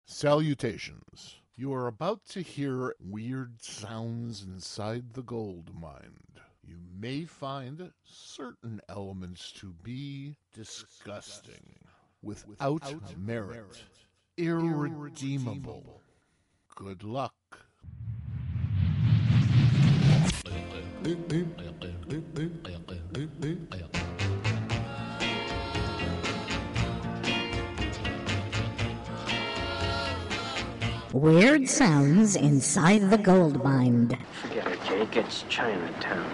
Salutations. You are about to hear weird sounds inside the gold mine. You may find certain elements to be disgusting, without merit, irredeemable. Good luck. Weird sounds inside the gold mine. Forget it, Jake. It's Chinatown.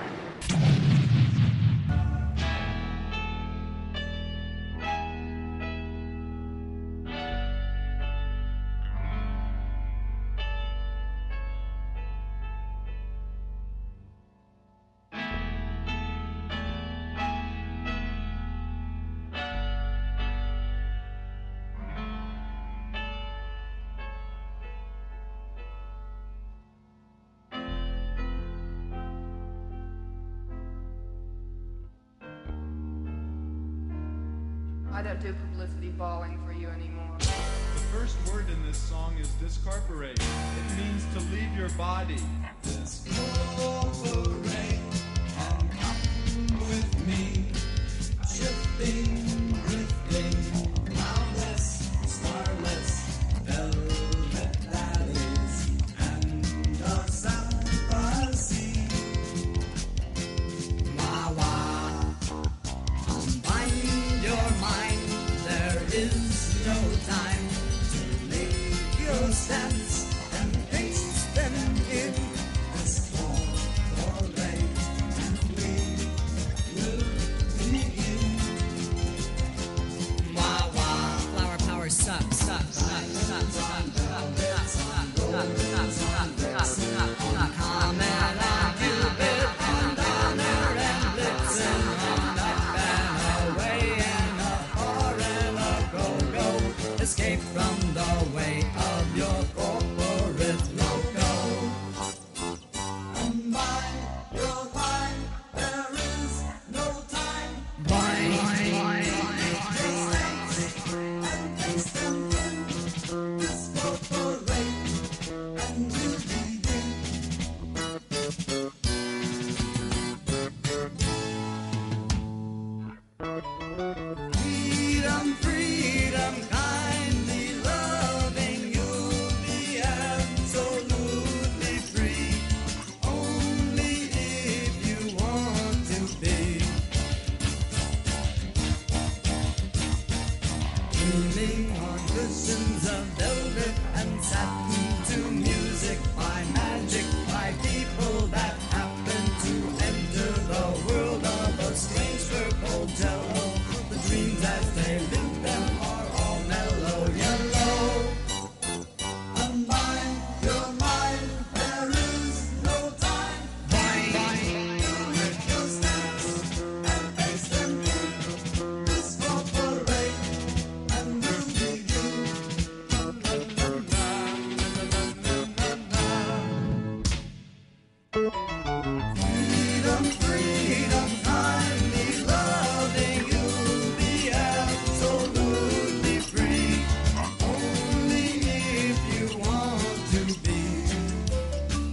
I don't do publicity balling for you anymore. The first word in this song is discorporate. It means to leave your body. Discorporate and come with me. Shifting, drifting, cloudless, starless, velvet valleys, and a sapphire sea. Wah wah, unbind your mind. There is no time to make your steps and paste them in this corporate, and we will begin. Wah wah, Flower power sucks. Carmela, Cupid, and honor and blitzen on up and away and a forever go-go. Escape from the way of your corporate logo. Unbind your mind, there is no time. Bind your sense and face them in. Discorporate and we'll begin. Freedom, freedom, kindly loving, you'll be absolutely free. Only if you want to be. Dreaming on cushions of velvet and satin to music by magic, by people that happen to enter the world of a strange purple jello. The dreams as they live them are all mellow yellow. Unbind your mind, there is no time. Bind your steps and face them in. Discorporate and we'll begin. Freedom, freedom, kindly loving, you'll be absolutely free. Only if you want to be.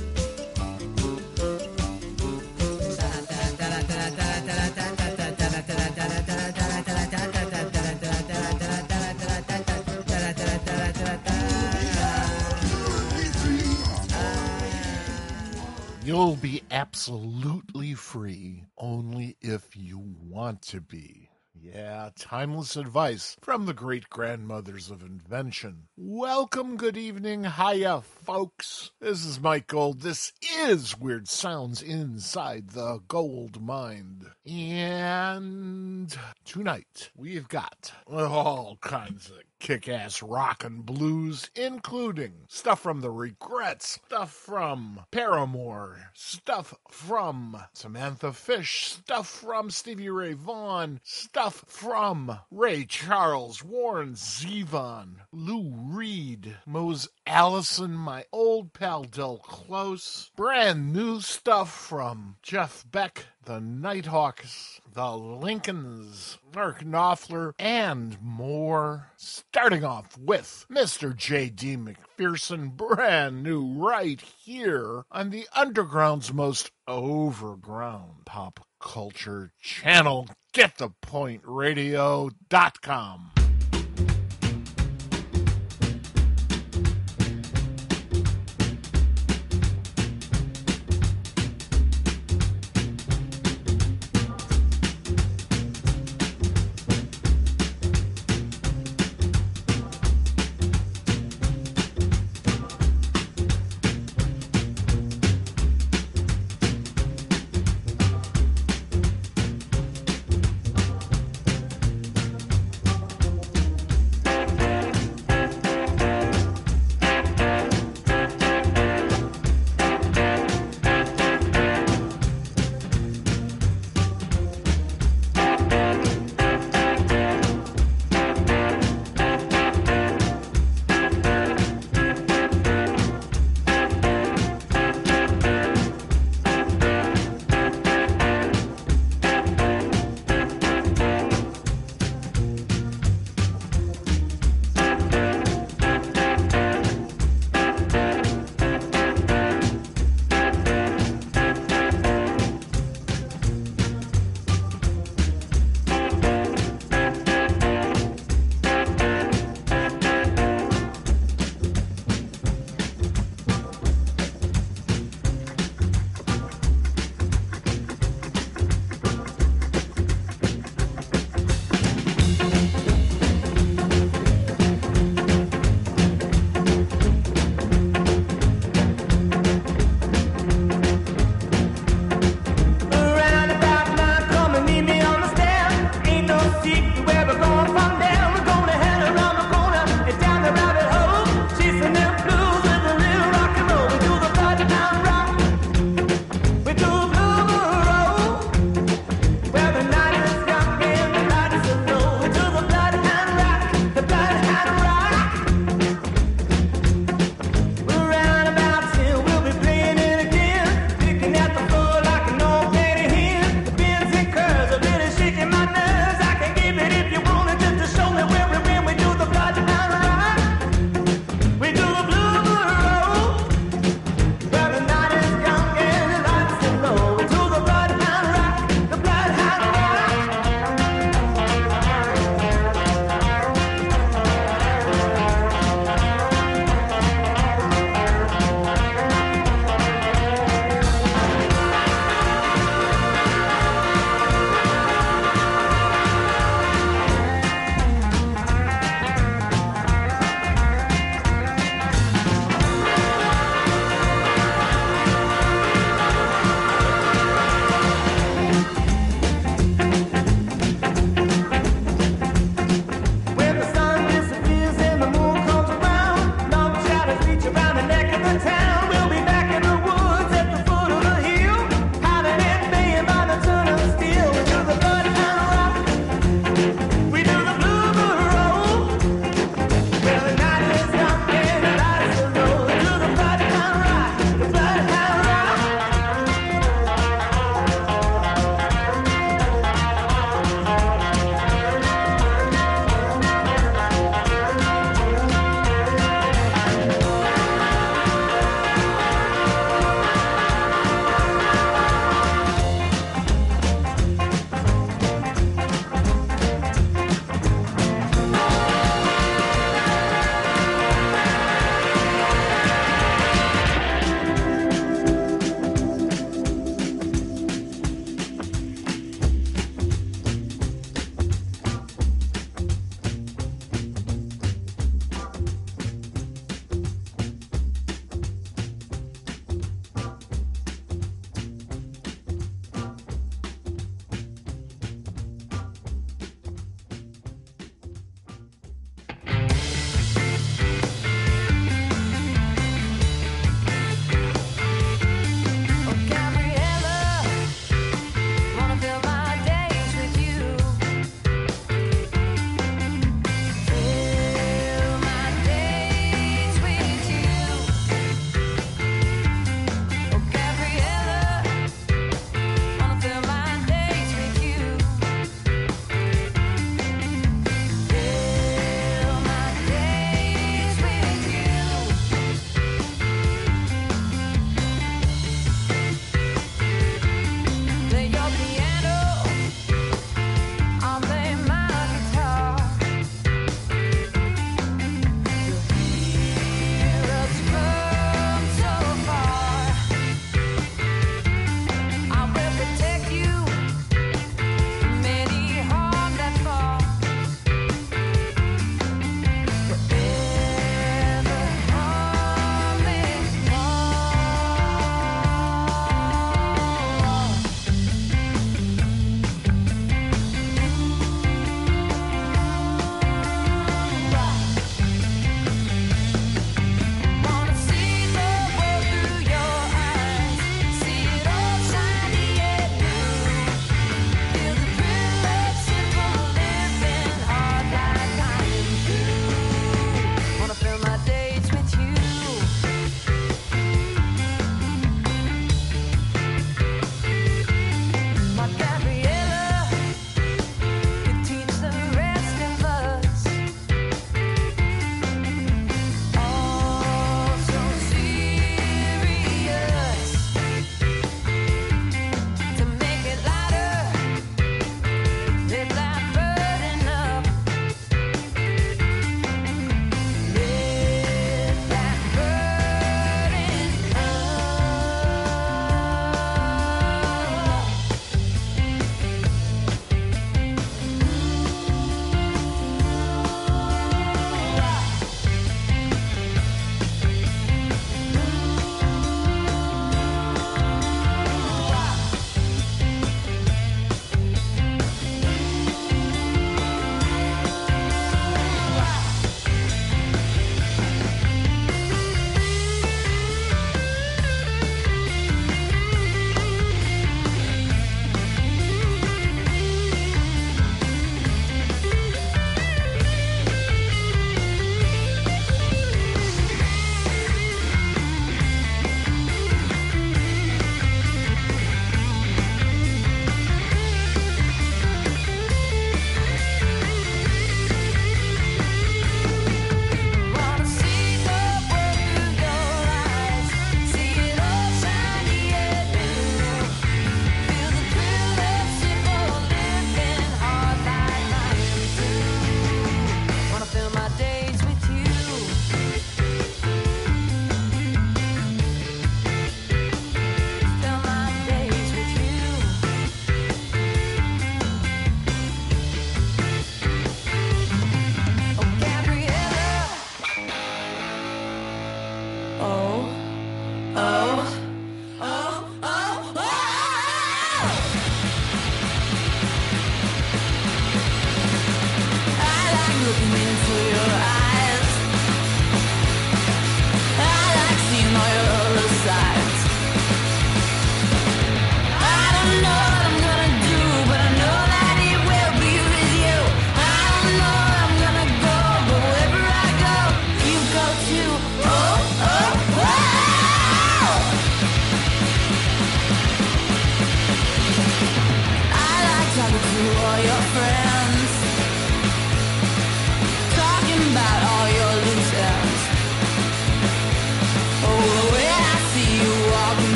You'll be absolutely free only if you want to be. Yeah, timeless advice from the great-grandmothers of invention. Welcome, good evening, hiya, folks. This is Mike Gold. This is Weird Sounds Inside the Gold Mine. And tonight, we've got all kinds of kick-ass rock and blues, including stuff from The Regrets, stuff from Paramore, stuff from Samantha Fish, stuff from Stevie Ray Vaughan, stuff from Ray Charles, Warren Zevon, Lou Reed, Mose Allison, my old pal Del Close, brand new stuff from Jeff Beck, the Nighthawks, the Lincolns, Mark Knopfler, and more. Starting off with Mr. J.D. McPherson, brand new right here on the Underground's most overground pop culture channel, GetThePointRadio.com.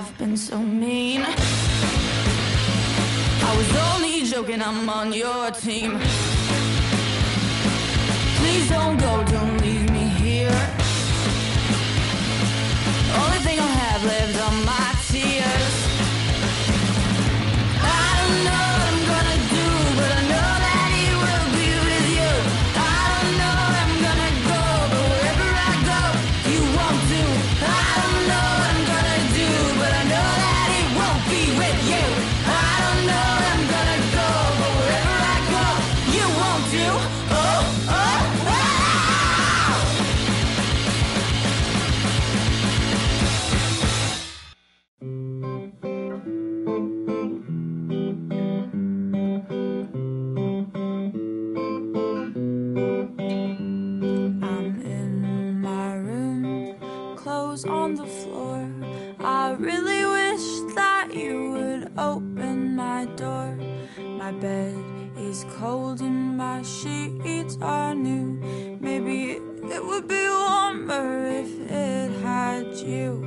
I've been so mean. I was only joking, I'm on your team. Please don't go, don't leave me here. Only thing I'll have left are my tears. I don't know what I'm gonna do, but I know that it will be with you. I don't know where I'm gonna go, but wherever I go, you won't do. I don't know what I'm gonna do, but I know that it won't be with you. I don't know where I'm gonna go, but wherever I go, you won't do. Oh, oh, oh. I'm in my room, clothes on the floor. I really wish that you would open my door. My bed is cold and my sheets are new. Maybe it would be warmer if it had you.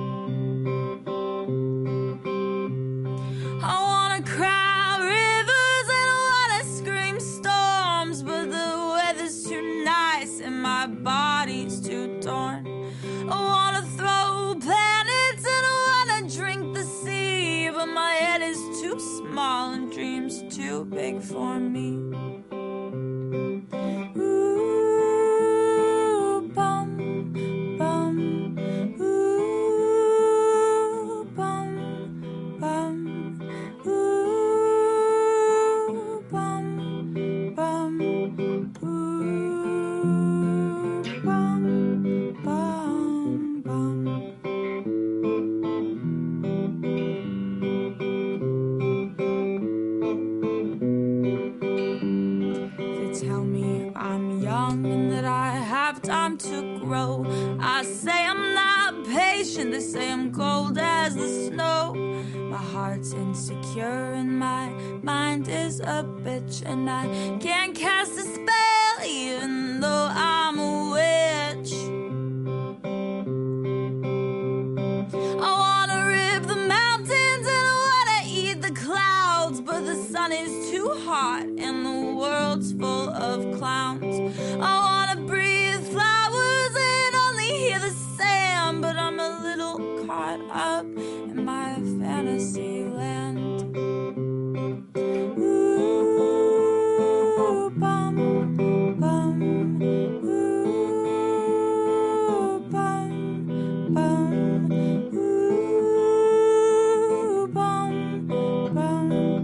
I wanna cry rivers and wanna scream storms, but the weather's too nice and my body's too torn. I wanna throw planets and I wanna drink the sea, but my head is too small and dreams too big for me. Ooh, bum, bum, ooh, bum, bum, ooh, bum, bum, ooh, bum, bum, bum. They tell me I'm young and that I have time to grow. I say I'm not patient, they say I'm cold as the snow. My heart's insecure and my mind is a bitch, and I can't cast a spell even though I'm a witch. I wanna rip the mountains and I wanna eat the clouds, but the sun is too hot and the world's full of clowns. I wanna breathe flowers and only hear the sand, but I'm a little caught up in my fantasy land. Ooh, bum, bum, ooh, bum, bum, ooh, bum, bum,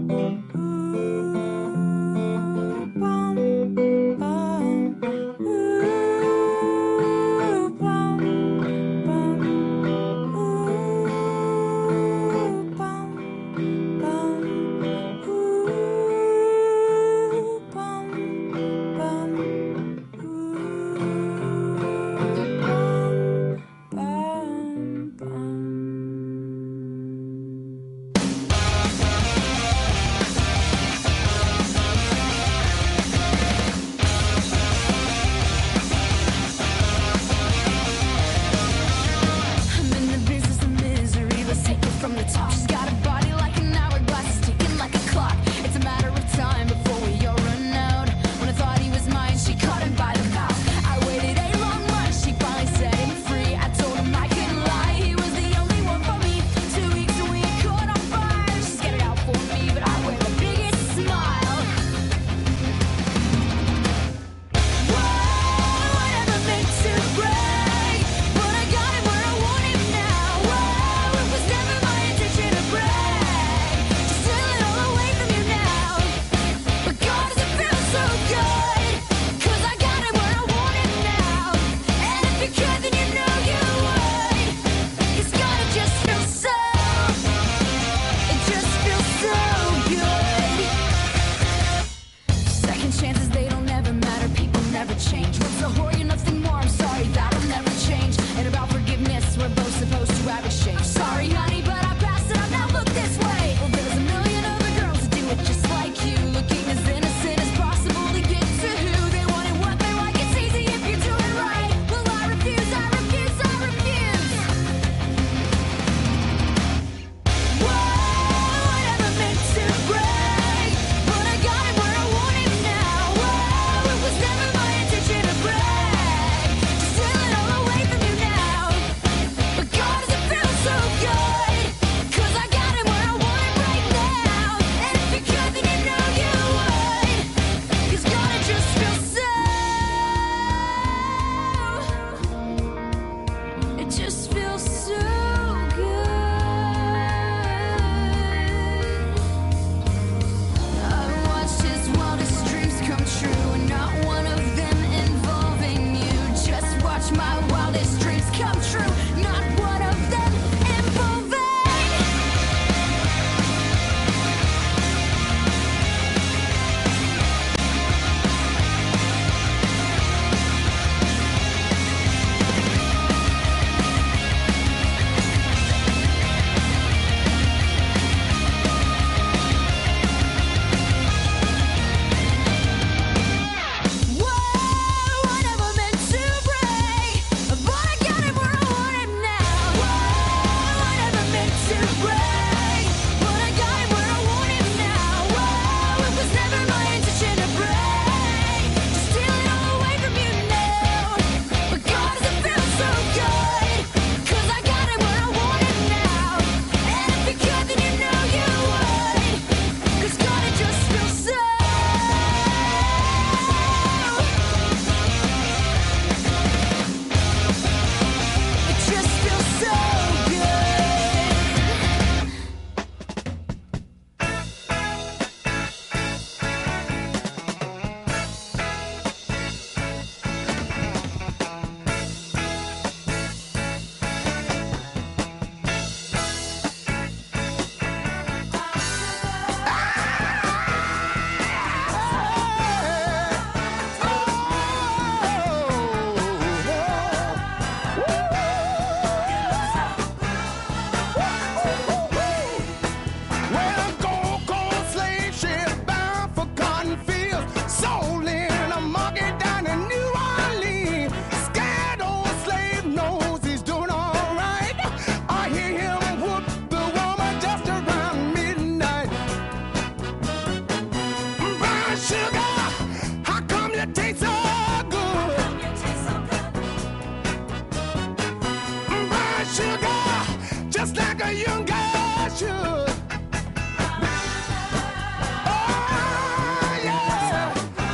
ooh, bum, bum, ooh, bum, bum, ooh, bum, should. Oh, yeah.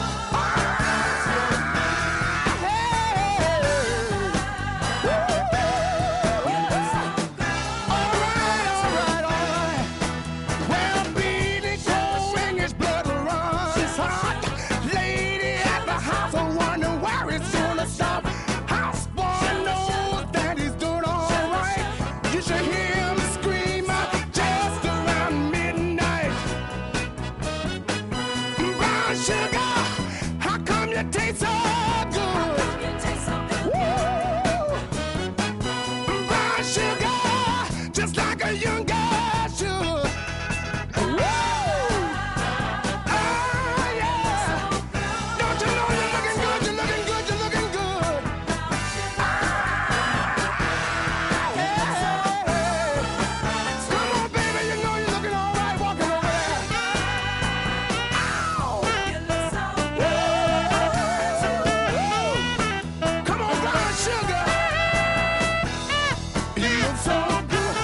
Well, Billy Joe and his blood runs hot. Lady at the house, I wonder where it's gonna stop. Houseboy knows that he's doing all right. You should hear him scream just around midnight. Brown sugar, how come you taste so good? Woo! Brown sugar, just like a young girl should. Woo! Ah, yeah. Don't you know you're looking good, you're looking good, you're looking good. Ah, yeah. Come on, baby, you know you're looking all right walking over there. Ow! Woo! Come on, brown sugar. You look so good.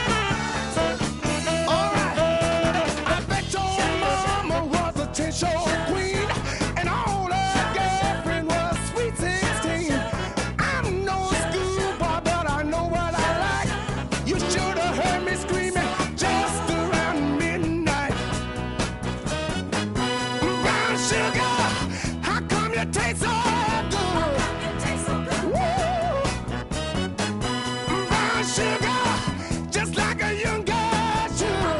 All right. I bet your mama was a 10-show queen, and all her girlfriend was sweet 16. I'm no schoolboy, but I know what I like. You should have heard me screaming just around midnight. Brown sugar, how come you taste so good? Woo! Brown sugar, just like a young girl should.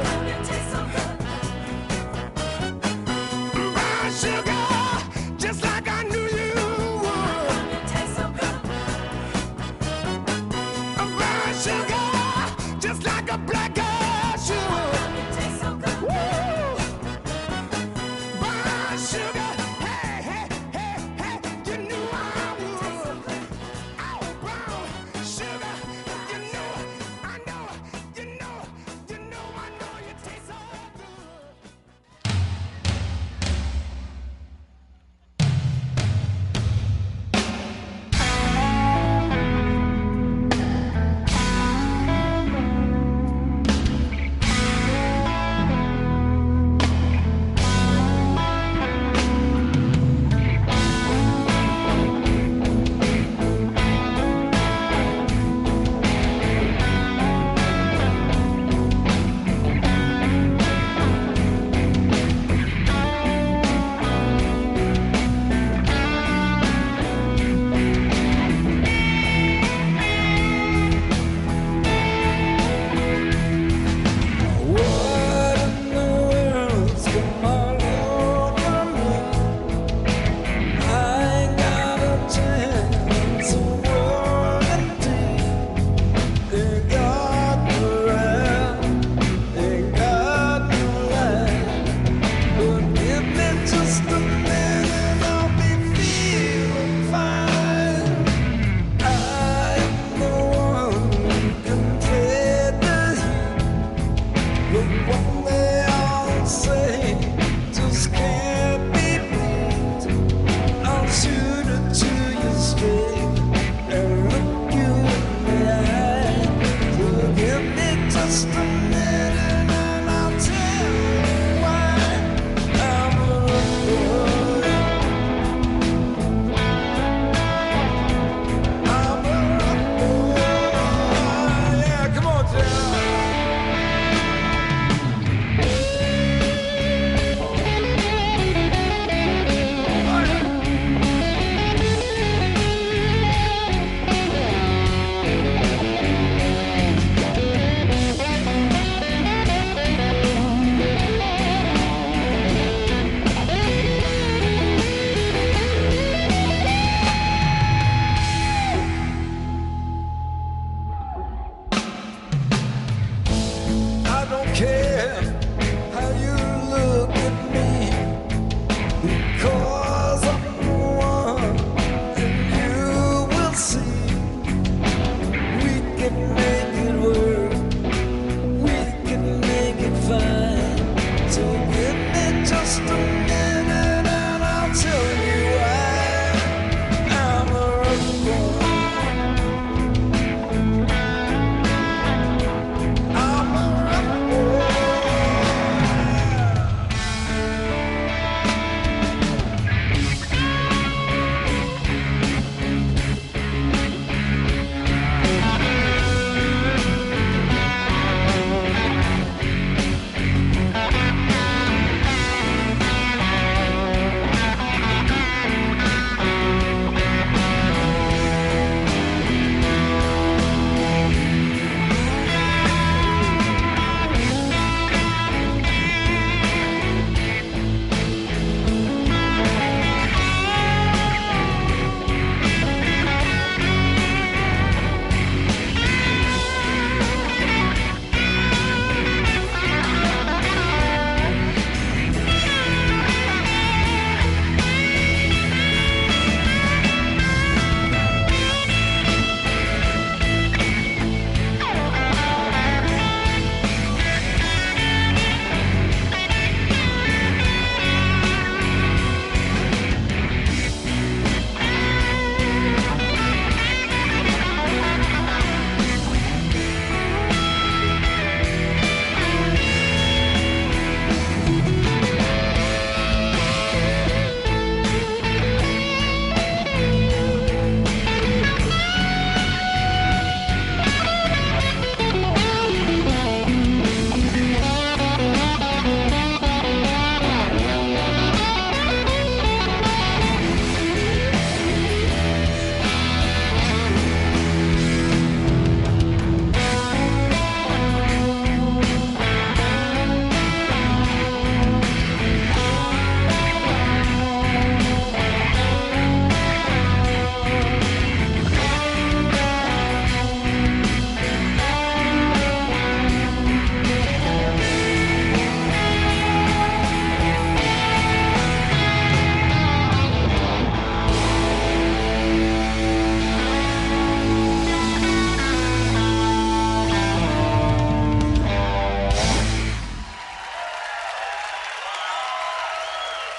Brown sugar, just like I knew you would. Brown sugar, just like a black girl should. Woo! Brown sugar, hey, hey, hey, hey, you knew I would. Oh, brown sugar, you know, I know, you know, I know you taste so good.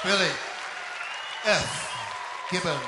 Billy F. Gibbons.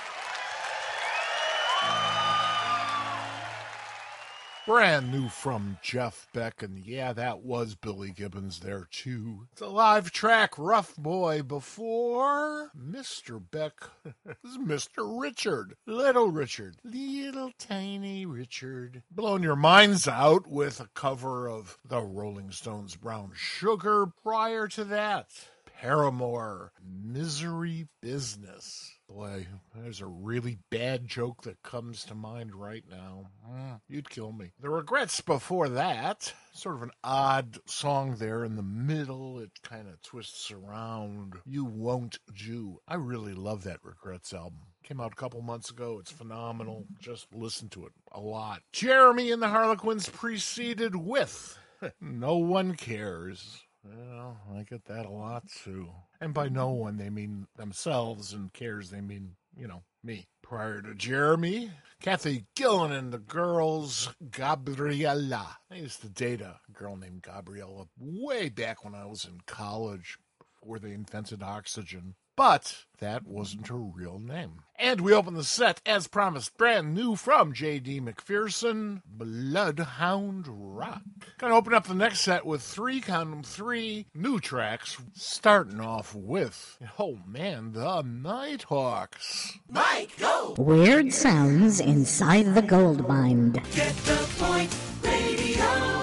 Brand new from Jeff Beck, and yeah, that was Billy Gibbons there too. It's a live track, Rough Boy, before Mr. Beck is Mr. Richard. Little tiny Richard. Blowing your minds out with a cover of the Rolling Stones' Brown Sugar. Prior to that, Paramore, Misery Business. Boy, there's a really bad joke that comes to mind right now. You'd kill me. The Regrets before that, sort of an odd song there in the middle. It kind of twists around. You Won't Do. I really love that Regrets album. Came out a couple months ago. It's phenomenal. Just listen to it a lot. Jeremy and the Harlequins preceded with No One Cares. Well, I get that a lot, too. And by no one, they mean themselves, and cares, they mean, me. Prior to Jeremy, Kathy Gillan and the Girls, Gabriella. I used to date a girl named Gabriella way back when I was in college, before they invented oxygen. But that wasn't her real name. And we open the set, as promised, brand new from J.D. McPherson, Bloodhound Rock. Gonna open up the next set with three new tracks, starting off with, the Nighthawks. Mike, go! Weird sounds inside the gold mine. Get the point, radio.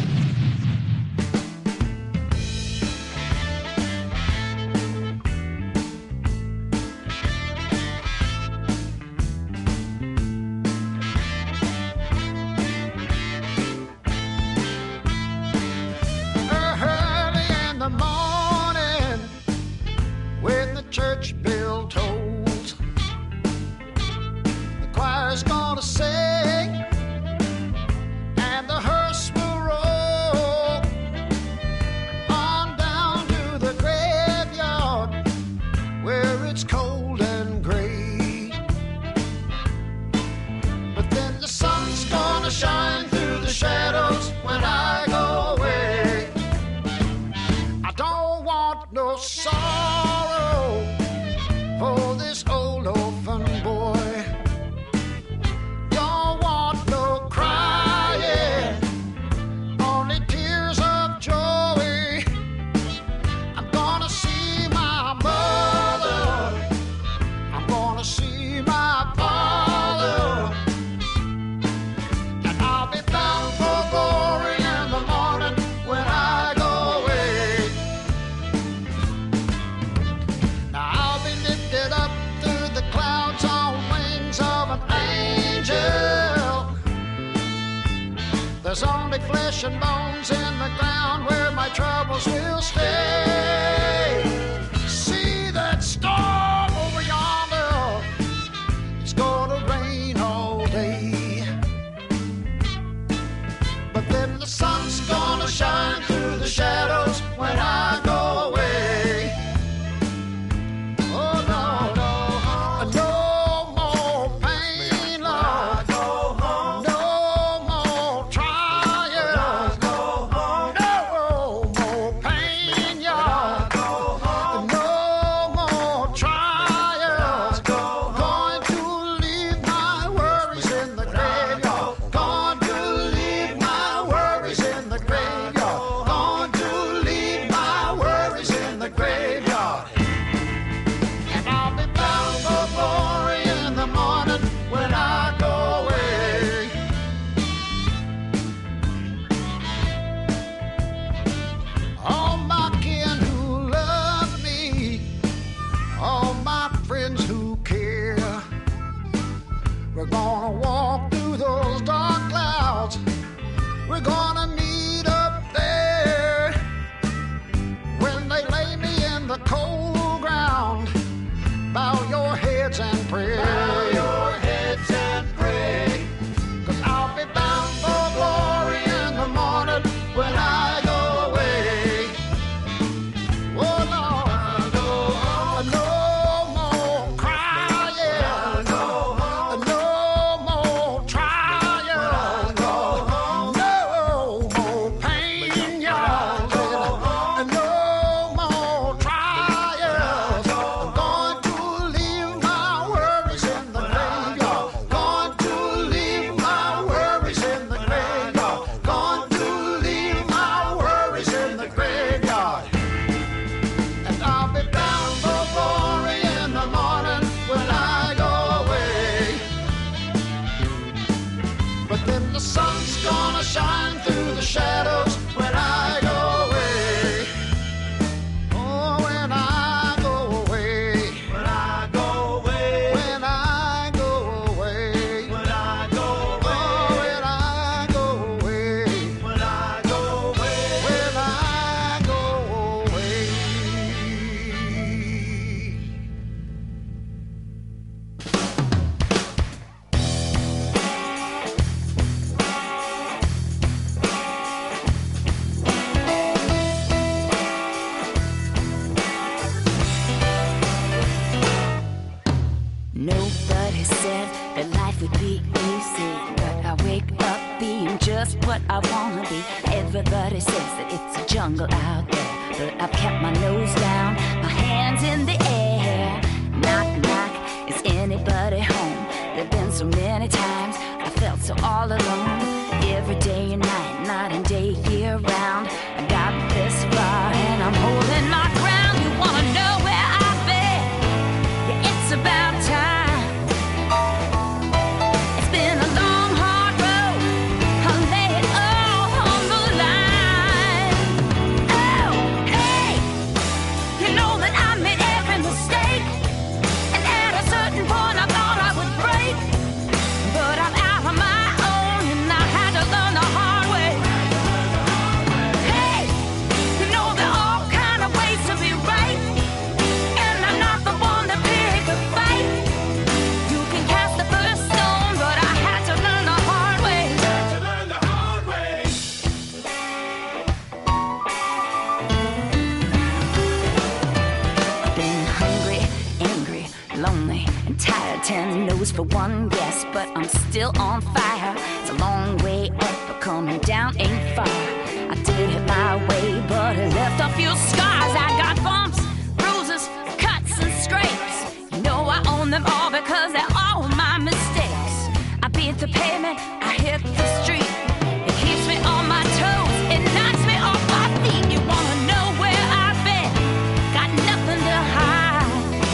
Church bell tolls, the choir's gonna sing, and the hearse will roll on down to the graveyard where it's cold and gray. But then the sun's gonna shine through the shadows when I go away. I don't want no sorrow for this old orphan boy. Don't want no crying, only tears of joy. I'm gonna see my mother, I'm gonna see my father, and I'll be bound for glory in the morning when I go away. Now I'll be lifted up through the clouds on wings of an angel. There's only flesh and bones in the ground where my troubles will stay. See that storm over yonder? It's gonna rain all day. But then the sun's gonna shine through the shadows when I go away. Oh no, no more pain, Lord. No more trials. No more pain, y'all. I wanna be. Everybody says that it's a jungle out there, but I've kept my nose down, my hands in the air. Knock, knock, is anybody home? There've been so many times I felt so all alone. Every day and night, night and day, year round, I got this far and I'm holding my ground. You wanna know where I've been? Yeah, it's about time. It's been a long, hard road. I'll lay it all on the line. Oh, hey, you know that I made every mistake, and at a certain point I thought I would break, but I'm out on my own and I had to learn the hard way. Hey, you know there are all kind of ways to be right, and I'm not the one to pick a fight. You can cast the first stone, but I had to learn the hard way. Been hungry, angry, lonely, and tired. 10 no's for one guess, but I'm still on fire. It's a long way up, but coming down ain't far. I did it my way, but it left a few scars. I got bumps, bruises, cuts, and scrapes. You know I own them all because they're all my mistakes. I beat the pavement, I hit the street. It keeps me on my toes, it knocks me off my feet. You wanna know where I've been? Got nothing to hide.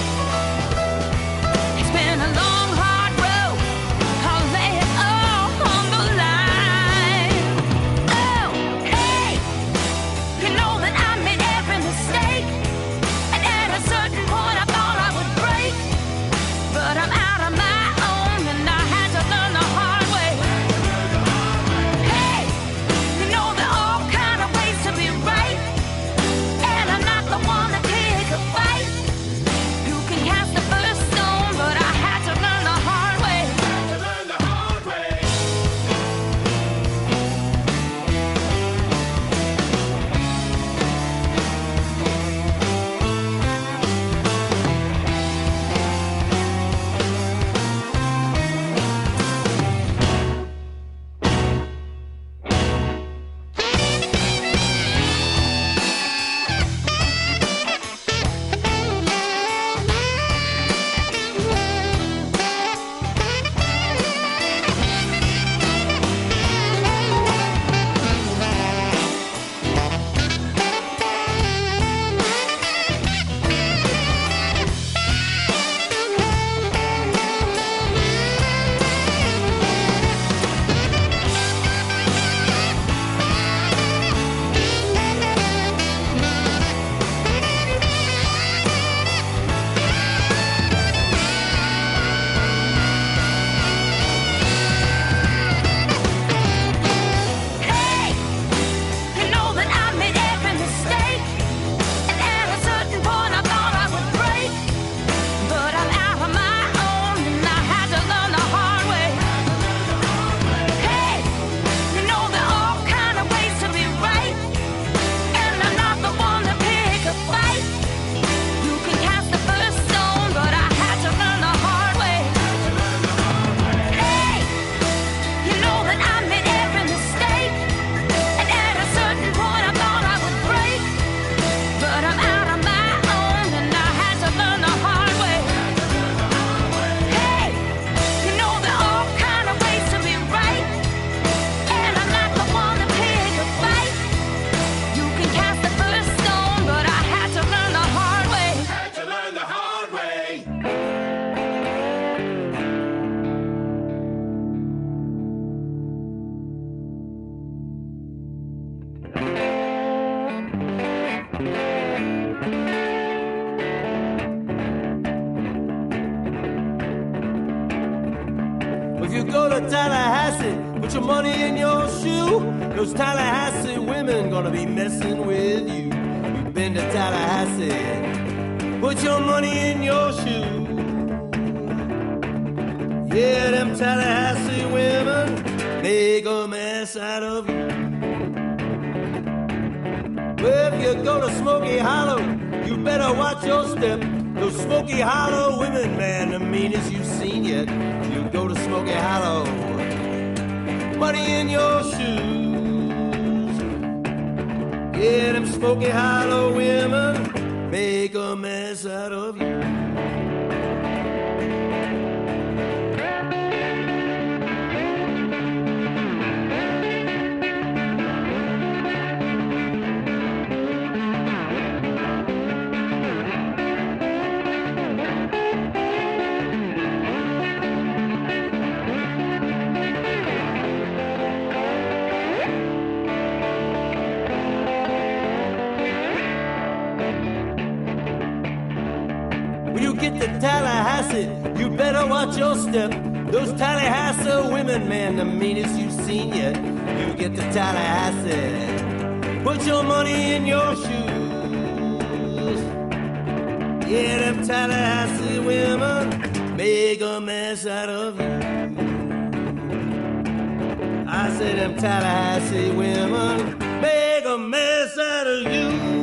It's been a long, hard road. I'll lay it all on the line. Oh, hey, you know that I made every mistake, and at a certain point I thought I would break, but I'm out on my own and I had to learn the hard way. Hey, you know there are all kind of ways to be right, and I'm not the one to pick a fight. You can cast the first stone, but I had to learn the hard way. Hey, you know that I made every mistake, and at a certain point I thought I would break, but I'm out on my own and I had to learn the hard way. Hey, you know there are all kind of ways to be right, and I'm not the one to pick a fight. You can cast the first stone, but I had to learn the hard way. Hey, you know that I made every mistake, and at a certain point I thought I would break, but I'm out on my own and I had to learn the hard way. Hey, you know there are all kind of ways to be right, and I'm not the one to pick a fight. You can cast the first stone, but I had to learn the hard way. If you go to Tallahassee, put your money in your shoe. Those Tallahassee women gonna be messing with you. You've been to Tallahassee, put your money in your shoe. Yeah, them Tallahassee women make a mess out of you. Well, if you go to Smoky Hollow, you better watch your step. Those Smoky Hollow women, man, the meanest you've seen yet. You go to Smoky Hollow, money in your shoe. Yeah, them smoky hollow women make a mess out of you. Tallahassee, you better watch your step. Those Tallahassee women, man, the meanest you've seen yet. You get to Tallahassee, put your money in your shoes. Yeah, them Tallahassee women make a mess out of you. I said them Tallahassee women make a mess out of you.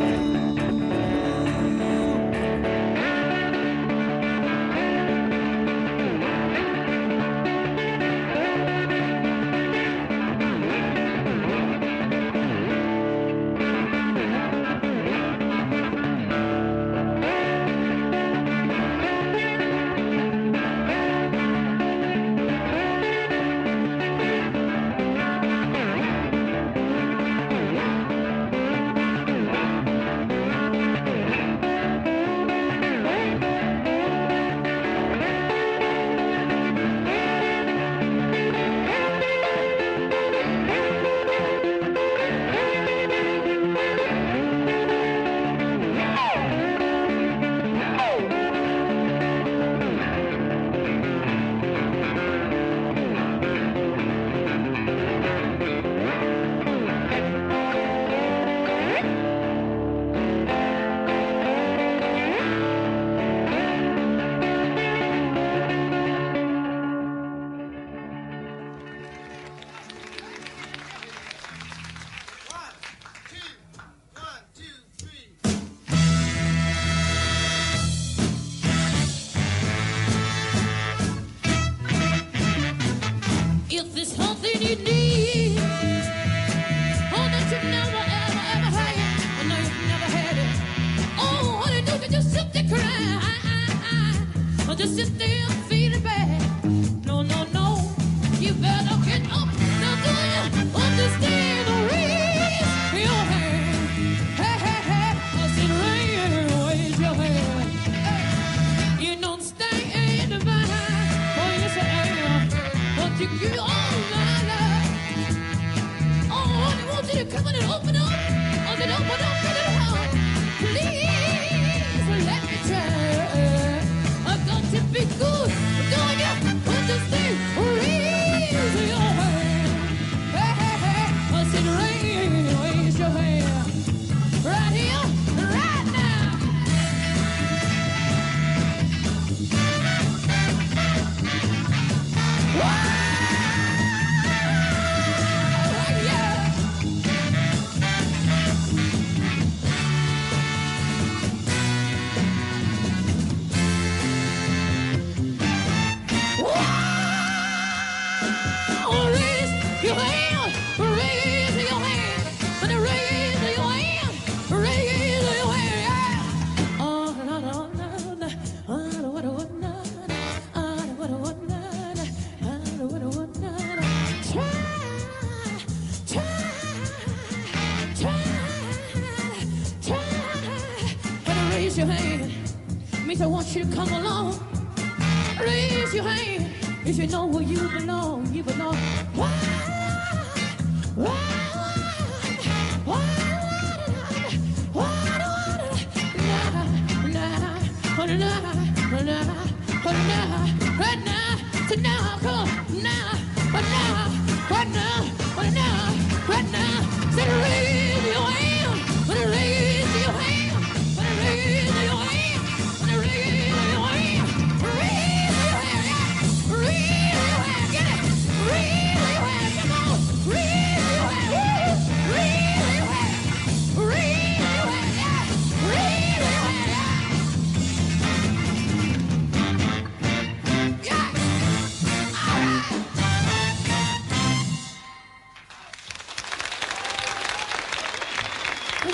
Raise your hand, come on, raise your hand.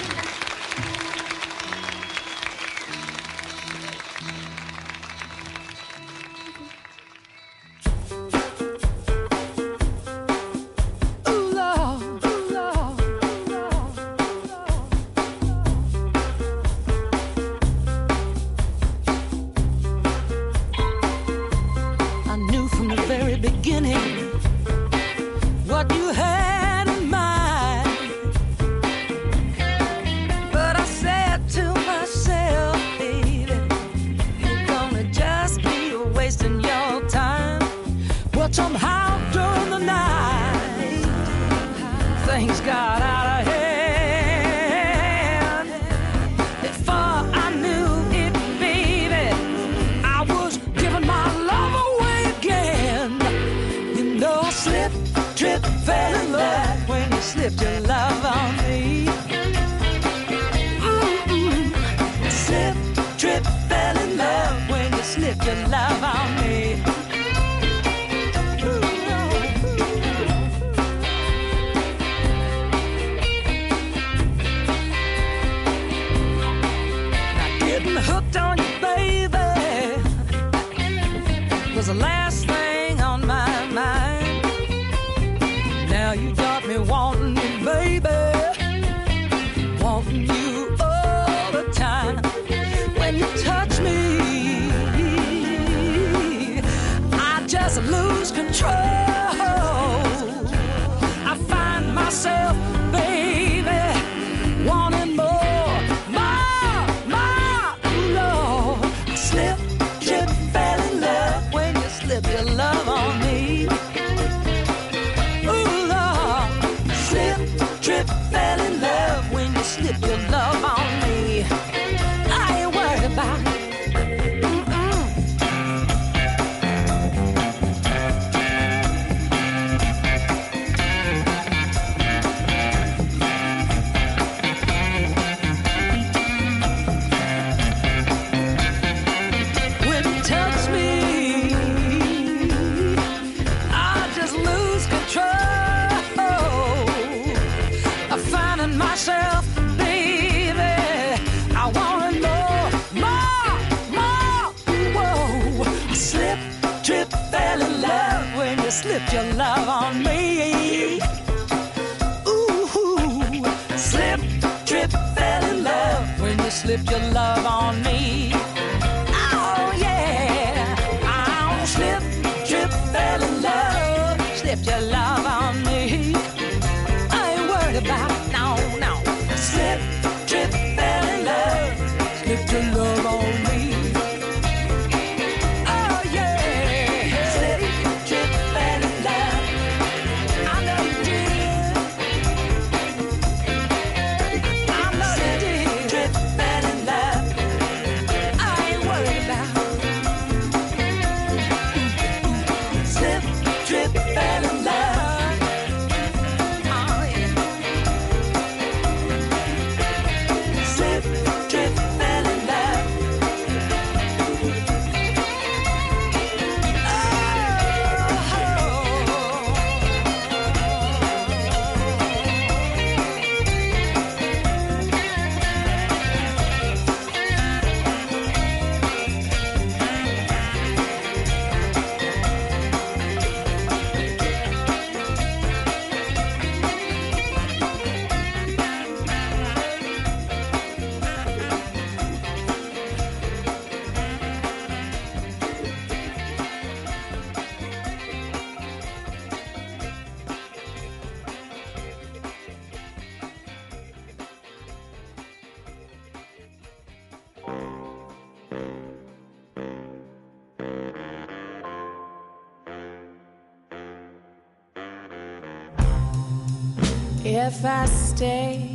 If I stay,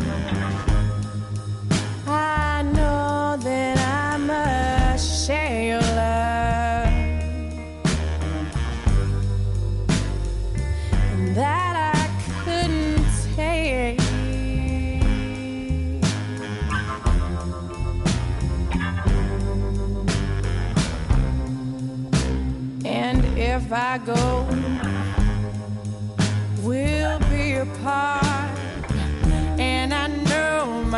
I know that I must share your love, and that I couldn't take. And if I go, we'll be apart, and I know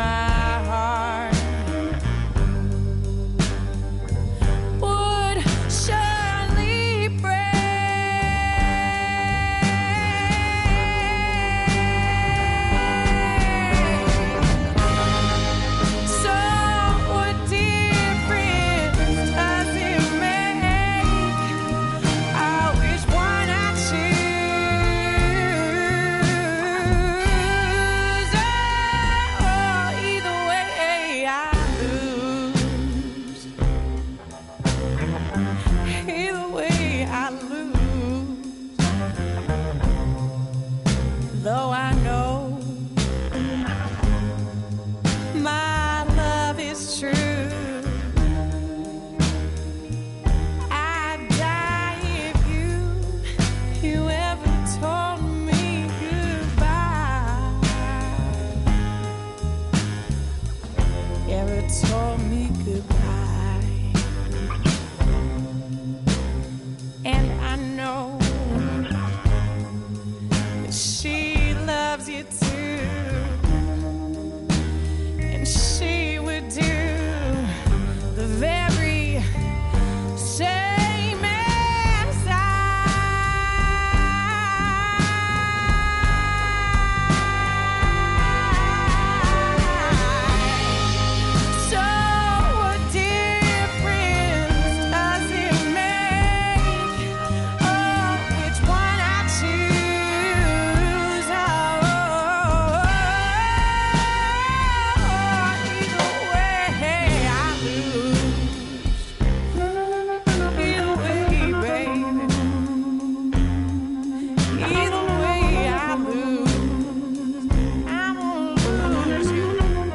told me goodbye. And I know that she loves you too. And she would do the very same as I. So what difference does it make? Oh, which one I choose? Either way I lose. Either way, baby. Either way I lose. I'm gonna lose you.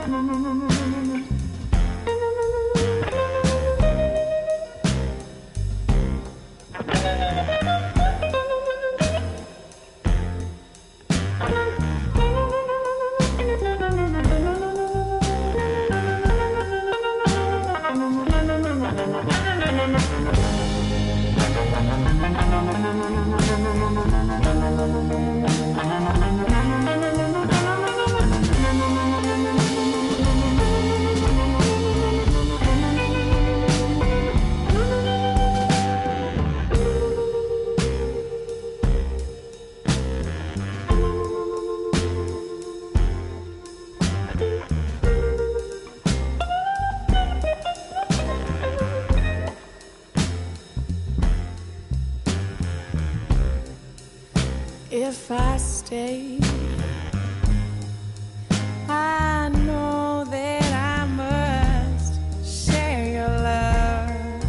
If I stay, I know that I must share your love.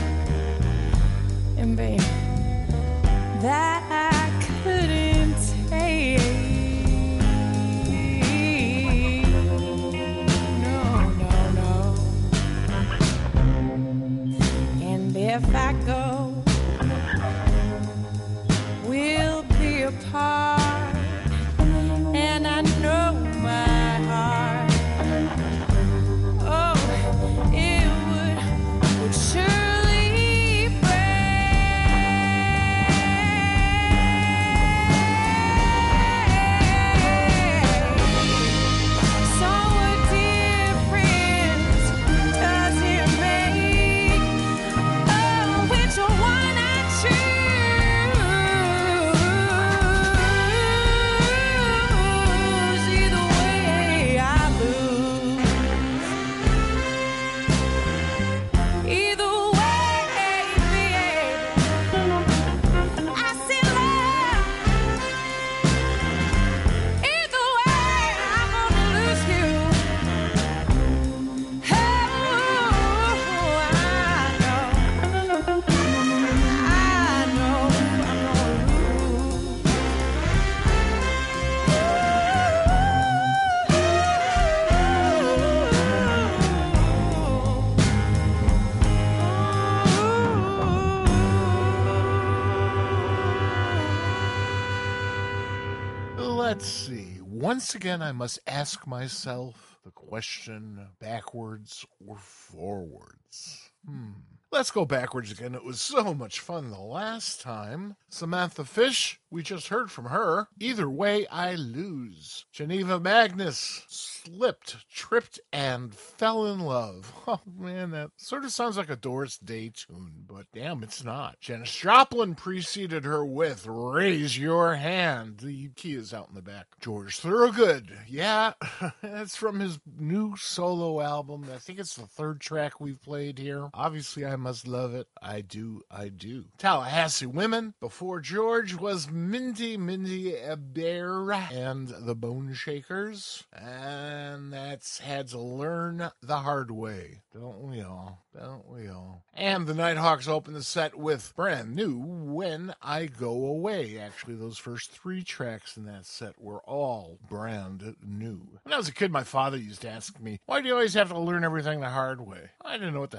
And babe, that I couldn't take. No. And if I go, we'll be apart. And I know my heart, oh, it would surely break. So what difference does it make? Oh, which one I choose? Either way I lose. Either way, I see love. Either way, I'm gonna lose you. Oh, I know I'm gonna lose. Let's see. Once again, I must ask myself the question, backwards or forwards? Let's go backwards again. It was so much fun the last time. Samantha Fish, we just heard from her. Either way, I lose. Geneva Magnus slipped, tripped, and fell in love. Oh, man, that sort of sounds like a Doris Day tune, but damn, it's not. Janis Joplin preceded her with Raise Your Hand. The key is out in the back. George Thorogood, yeah, that's from his new solo album. I think it's the third track we've played here. Obviously, I must love it. I do. Tallahassee Women. Before George was Mindy Bear and the Bone Shakers. And that's had to learn the hard way. Don't we all? And the Nighthawks opened the set with brand new When I Go Away. Actually, those first three tracks in that set were all brand new. When I was a kid, my father used to ask me, why do you always have to learn everything the hard way? I didn't know what the hell he was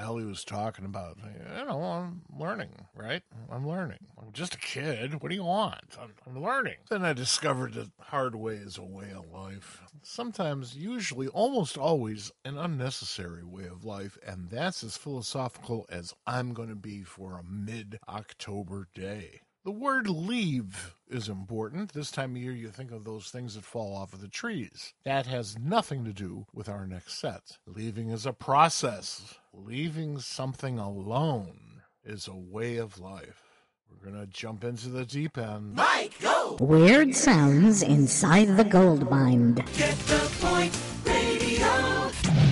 was talking about, I'm learning, right? I'm learning. I'm just a kid. What do you want? I'm learning. Then I discovered that hard way is a way of life. Sometimes, usually, almost always, an unnecessary way of life, and that's as philosophical as I'm going to be for a mid-October day. The word leave is important. This time of year, you think of those things that fall off of the trees. That has nothing to do with our next set. Leaving is a process. Leaving something alone is a way of life. We're going to jump into the deep end. Mike, go! Weird sounds inside the gold mine. Get the point, radio.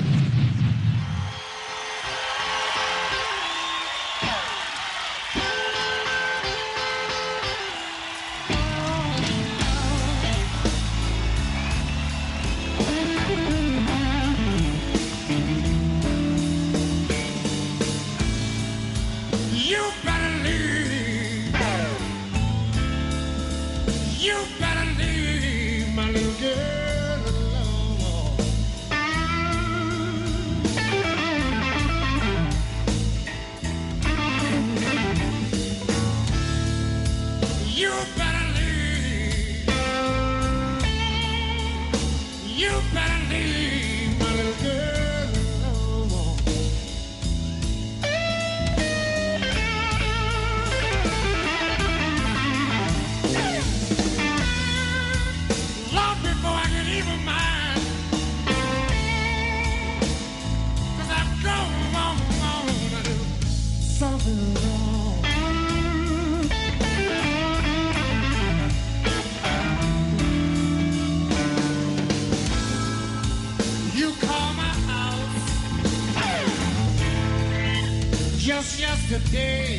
You better leave. You better leave my little girl alone. You better leave. You better leave my little girl alone. Long before I can even mind, 'cause I've gone on to do something wrong. You call my house just yesterday,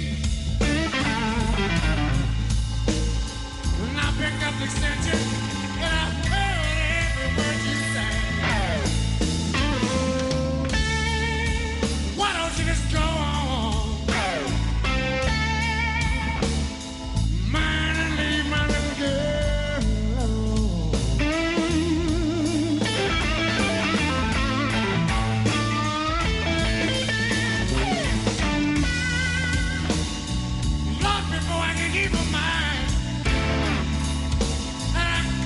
and I picked up the extension, and I heard every word you say. Why don't you just go on? Mine and leave my little girl alone. Long before I can keep my mind, and I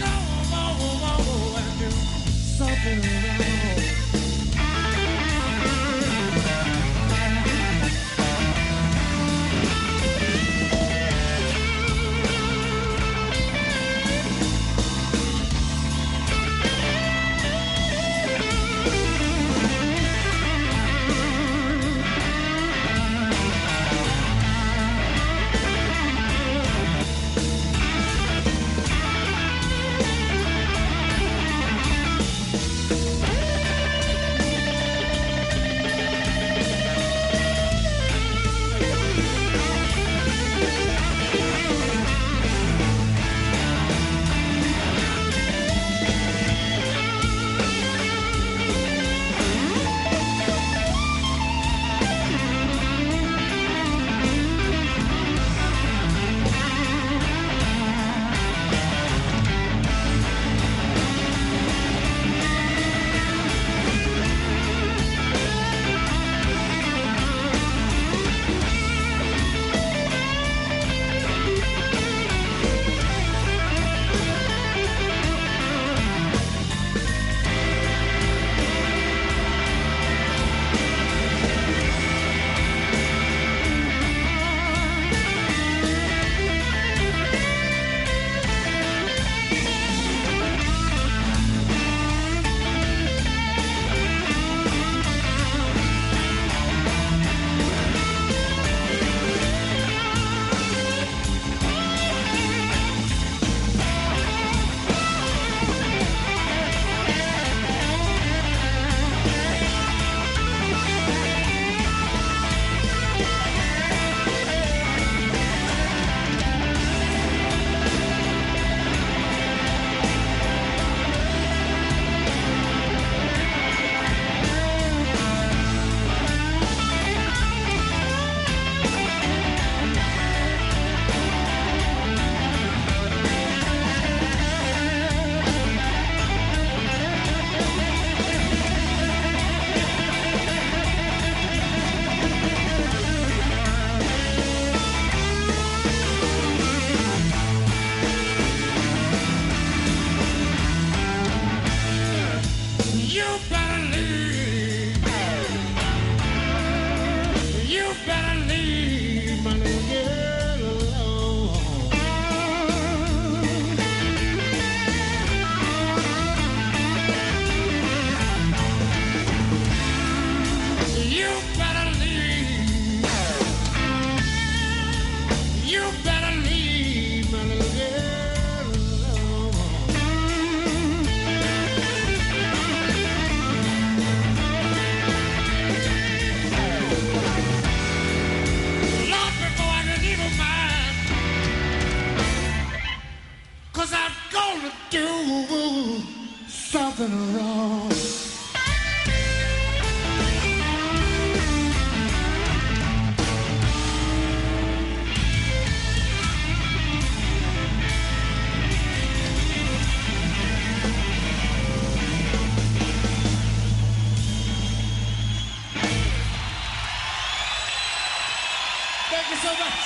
you so much.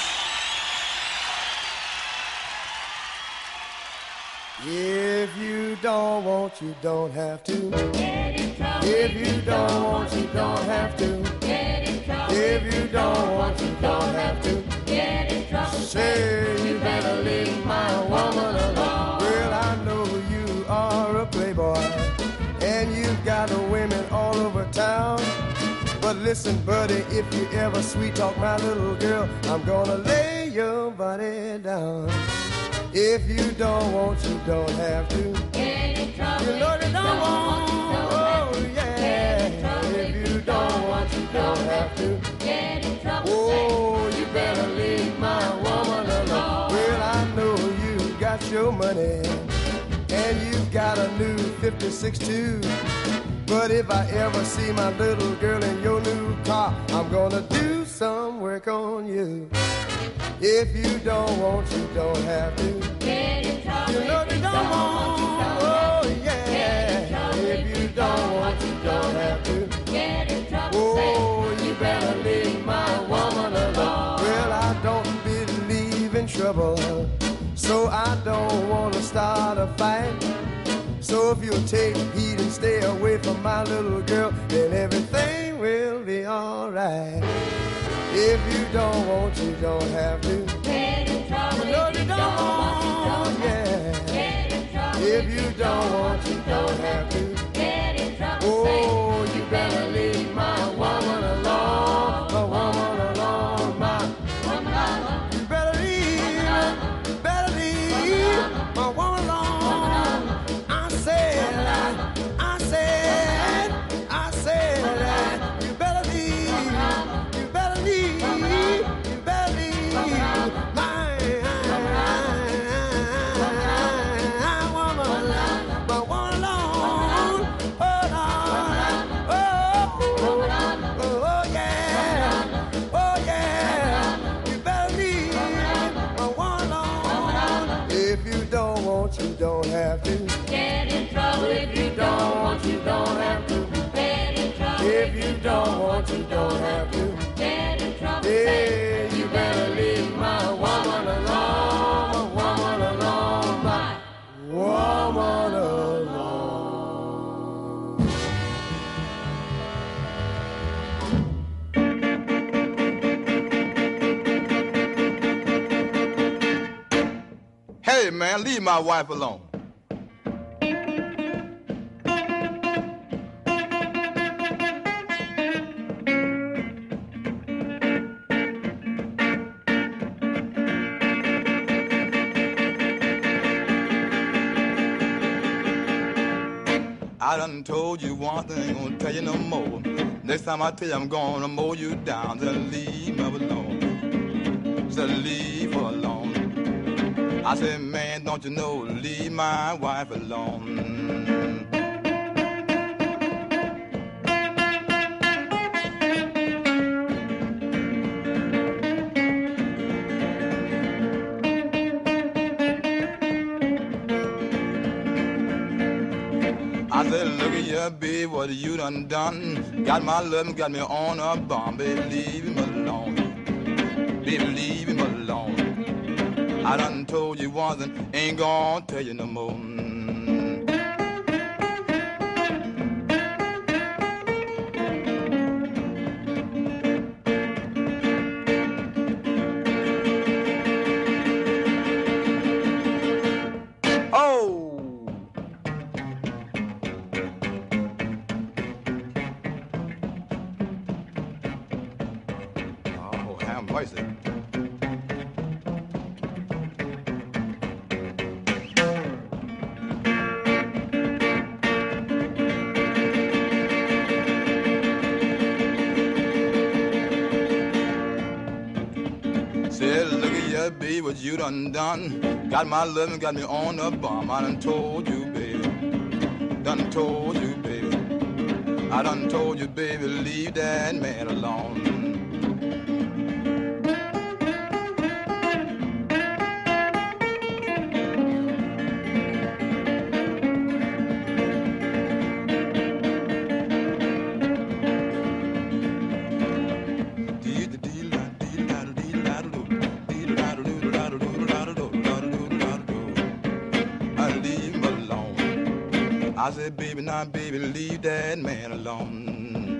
If you don't want, you don't have to. If you don't want, you don't have to. If you don't want, you don't have to. Say you better leave my woman alone. Well, I know you are a playboy, and you've got women all over town. But listen, buddy, if you ever sweet talk my little girl, I'm gonna lay your body down. If you don't want, you don't have to. You know you don't want, oh yeah. If you don't want, you don't have to. Oh, you better leave my woman alone. Well, I know you got your money, and you've got a new 56 too. But if I ever see my little girl in your new car, I'm gonna do some work on you. If you don't want, you don't have to. You know you don't want, oh yeah. If you don't want, you don't have to. Oh, you better leave my woman alone. Well, I don't believe in trouble, so I don't want to start a fight. So if you'll take heed and stay away from my little girl, then everything will be alright. If you don't want, you don't have to. You know you don't want, yeah. If you don't want, you don't have to. Oh, you better leave my woman alone. My woman alone, my woman alone. You better leave my woman alone. I said, you better leave you don't have to. Get in trouble if you don't want, you don't have to. Get in trouble if you don't want, you don't have to. Get in trouble. Yeah, you better leave my woman alone, my woman alone, my woman alone. Hey, man, leave my wife alone. I done told you one thing, ain't gonna tell you no more. Next time I tell you I'm gonna mow you down, then leave me alone. Just leave her alone. I said, man, don't you know, leave my wife alone. I said, look at you, babe, what you done done. Got my love, got me on a bomb, baby, leave him alone. Baby, leave him alone. I done told you once and ain't gonna tell you no more. What you done done. Got my love and got me on the bomb. I done told you, baby. Done told you, baby. I done told you, baby, leave that man alone. I said, baby, now, baby, leave that man alone.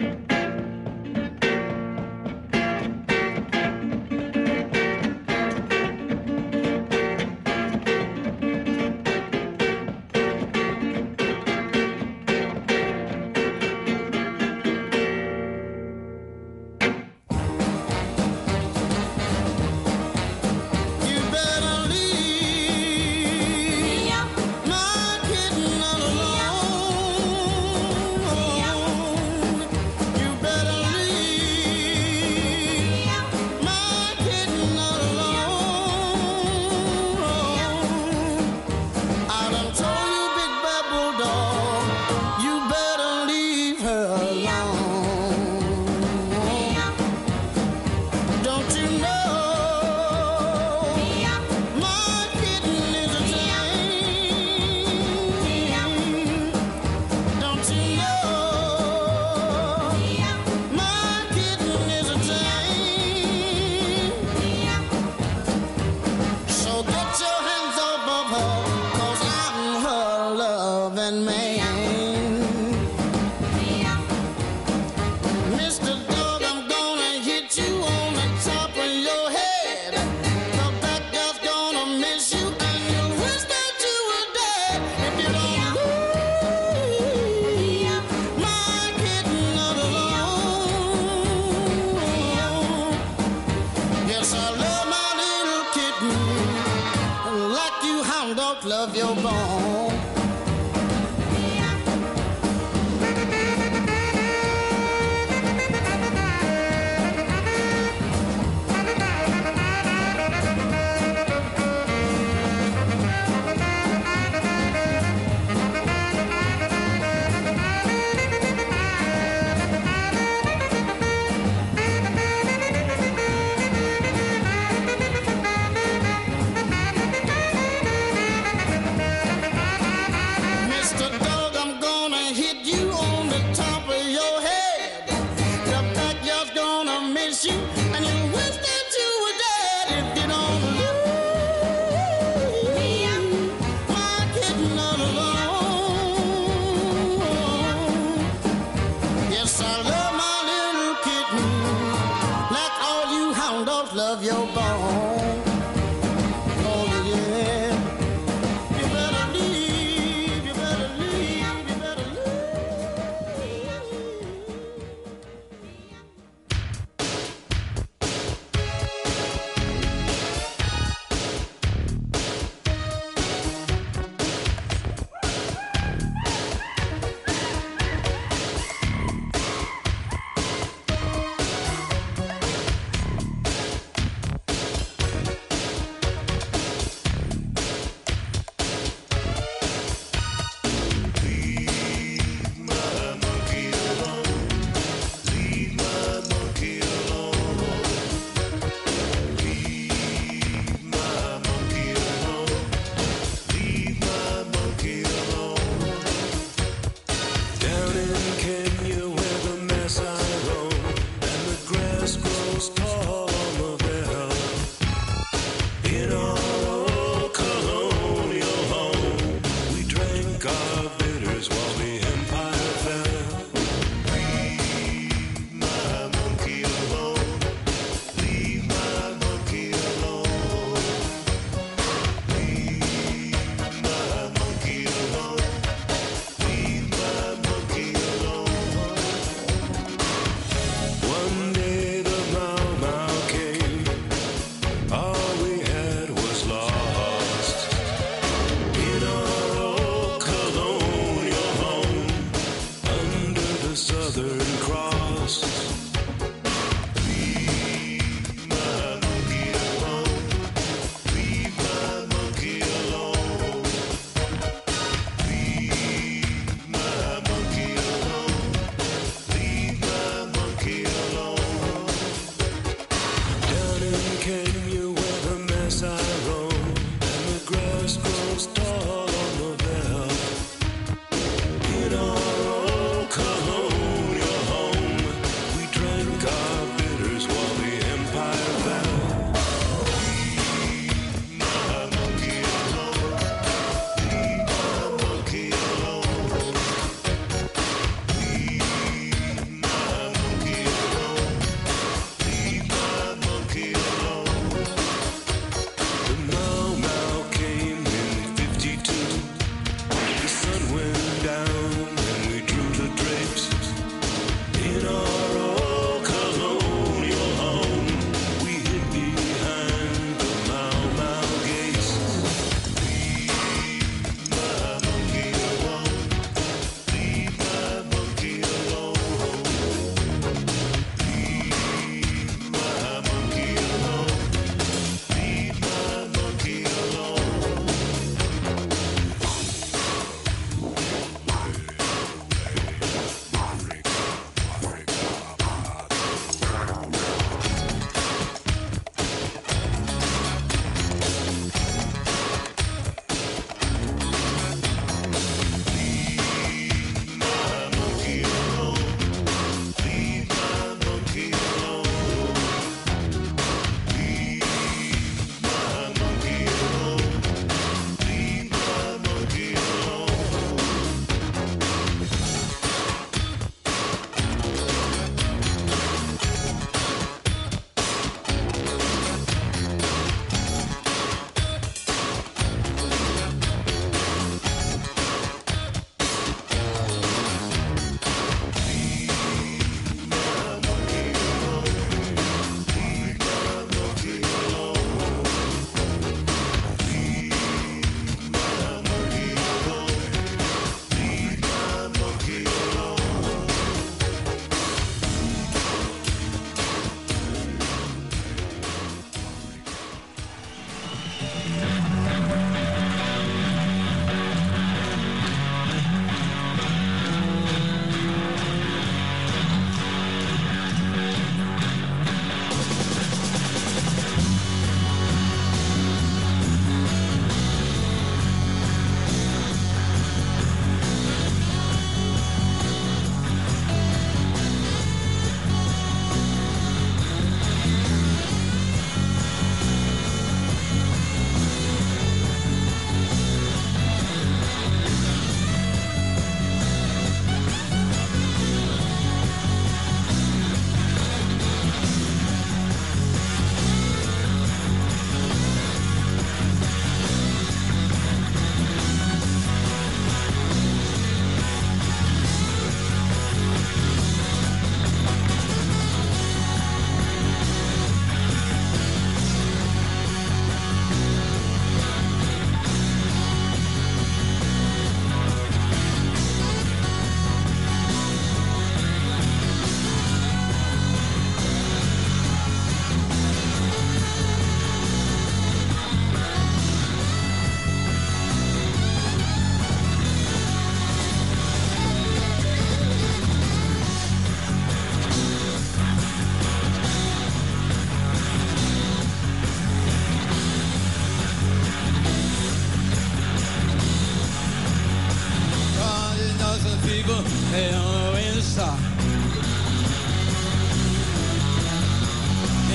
Love your bone. Love your bone. Oh yeah. You better leave, you better leave, you better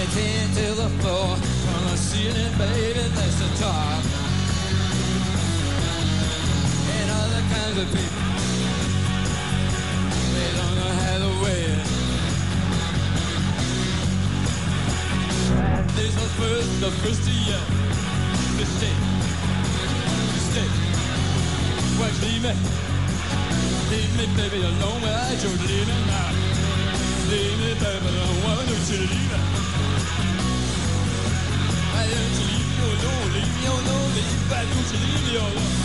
the tin to the floor, from the ceiling, baby, that's the top. And other kinds of people, they don't know how to wait. There's the first year, mistake. Well, leave me, baby, alone where I just leave me now. Leave me, baby, alone, why don't you leave me? Why don't you leave me alone, leave me alone, leave me, why don't you leave me alone?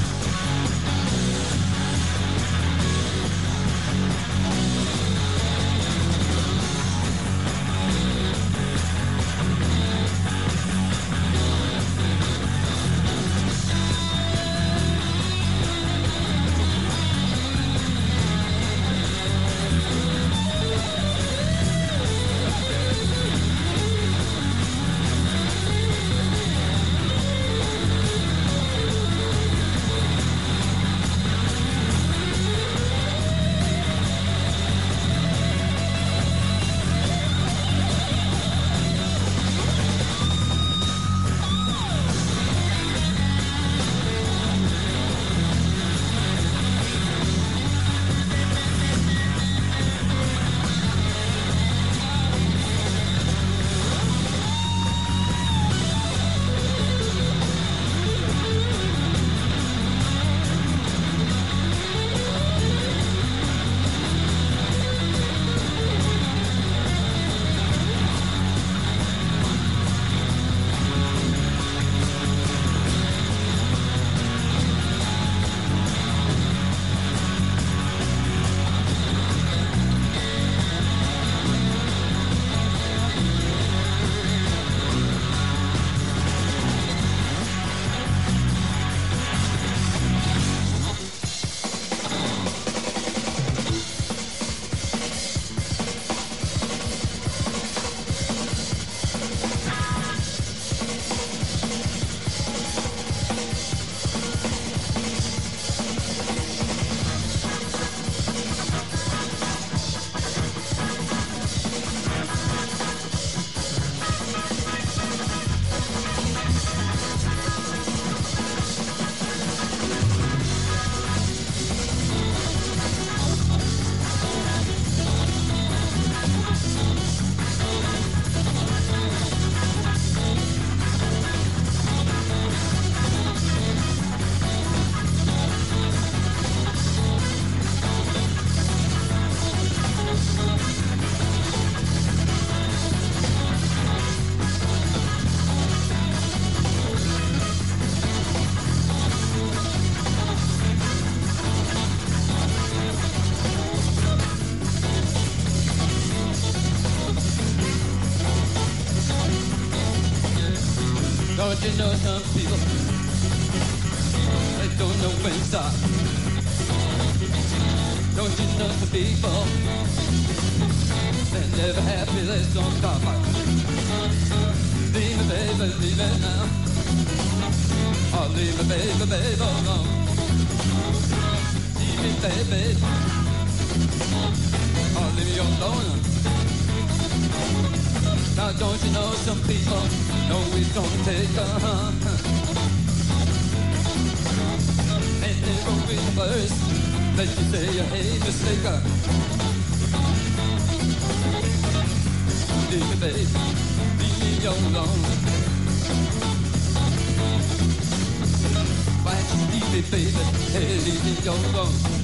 Don't you know some people, they don't know when to stop. Don't you know some people, they're never happy, they don't stop. Leave me, baby, leave me now. Oh, leave me, baby, baby, alone. Leave me, baby. Oh, leave me alone. Now don't you know some people know it's gonna take a and they won't be the first that you say you hate mistaker. Leave me, baby, leave me alone. Why don't you leave me, baby, hey, leave me alone.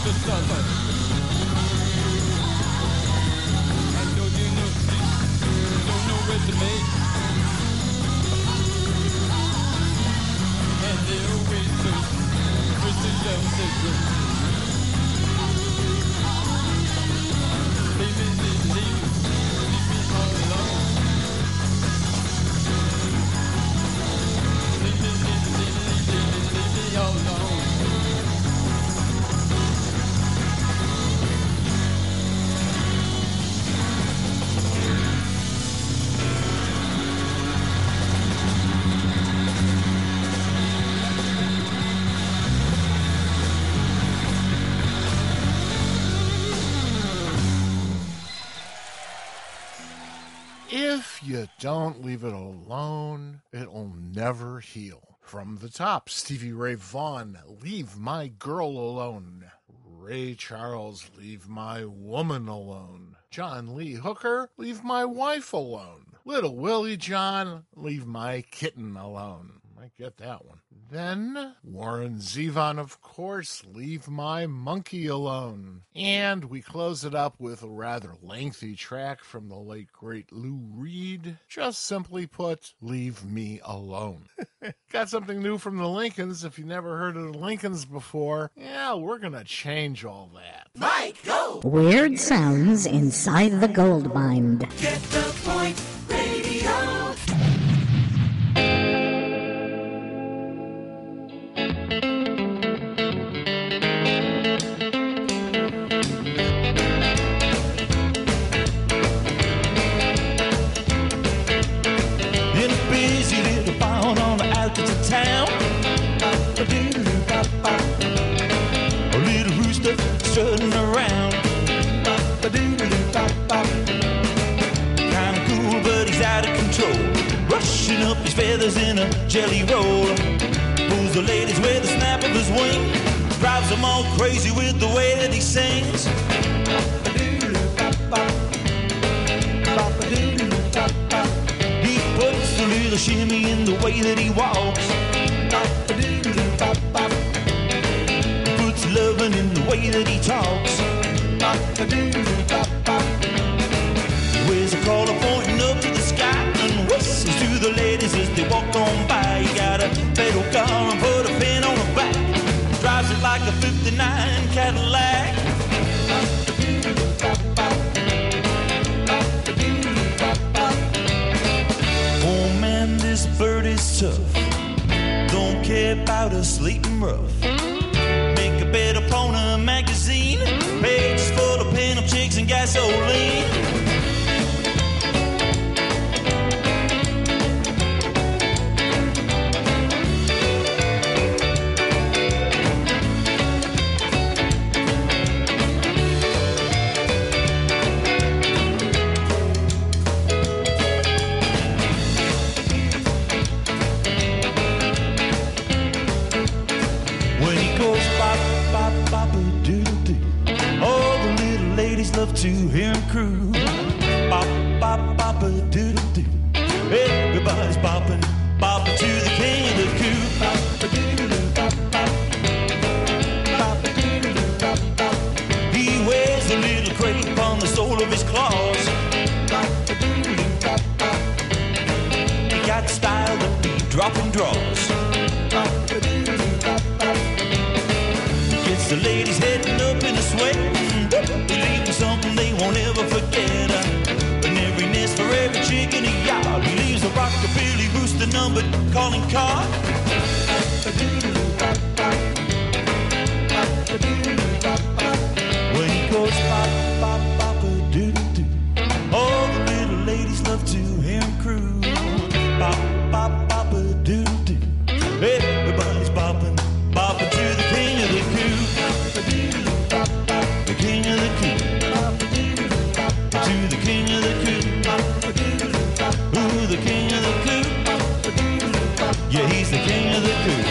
the sunlight. I know you know you don't know where to make. And they're always first to young secret. Leave me all alone. Leave me all alone. If you don't leave it alone, it'll never heal. From the top, Stevie Ray Vaughan, Leave My Girl Alone. Ray Charles, Leave My Woman Alone. John Lee Hooker, Leave My Wife Alone. Little Willie John, Leave My Kitten Alone. I get that one. Then Warren Zevon, of course, Leave My Monkey Alone. And we close it up with a rather lengthy track from the late, great Lou Reed. Just simply put, Leave Me Alone. Got something new from the Lincolns. If you never heard of the Lincolns before, yeah, we're going to change all that. Mike, go! Weird sounds inside the gold mine. Get the point, radio. Town. A little rooster strutting around. Kinda cool, but he's out of control. Brushing up his feathers in a jelly roll. Pulls the ladies with the snap of his wing. Drives them all crazy with the way that he sings. He puts a little shimmy in the way that he walks. Puts loving in the way that he talks. Wears a collar pointing up to the sky and whistles to the ladies as they walk on by. He got a pedal car and put a pin on the back. Drives it like a 59 Cadillac. Oh man, this bird is tough. Don't care about her sleeping rough. Make a bed upon a magazine. Pages full of pin-up chicks and gasoline. Love to hear him croon. Bop, bop, bop, a doodle doo. Everybody's bopping, bopping to the king of the coop. Bop, a doodle, bop, bop. Bop, a doodle, bop, bop. He wears a little crepe on the sole of his claws. Bop, a doodle, bop, bop. He got style that be dropping draws. Bop, a doodle, bop, bop. Gets the ladies heading up in a sweat. Something they won't ever forget. And every nest for every chick in a yard. He leaves a rockabilly rooster numbered calling card. When he goes pop, pop, pop, a doodle doo. All the little ladies love to hear him croon. Pop, pop, pop, a doodle doo. Everybody's bopping, bopping to the king of the coop. The king of the coop. To the king of the coop. Ooh, the king of the coop. Yeah, he's the king of the coop.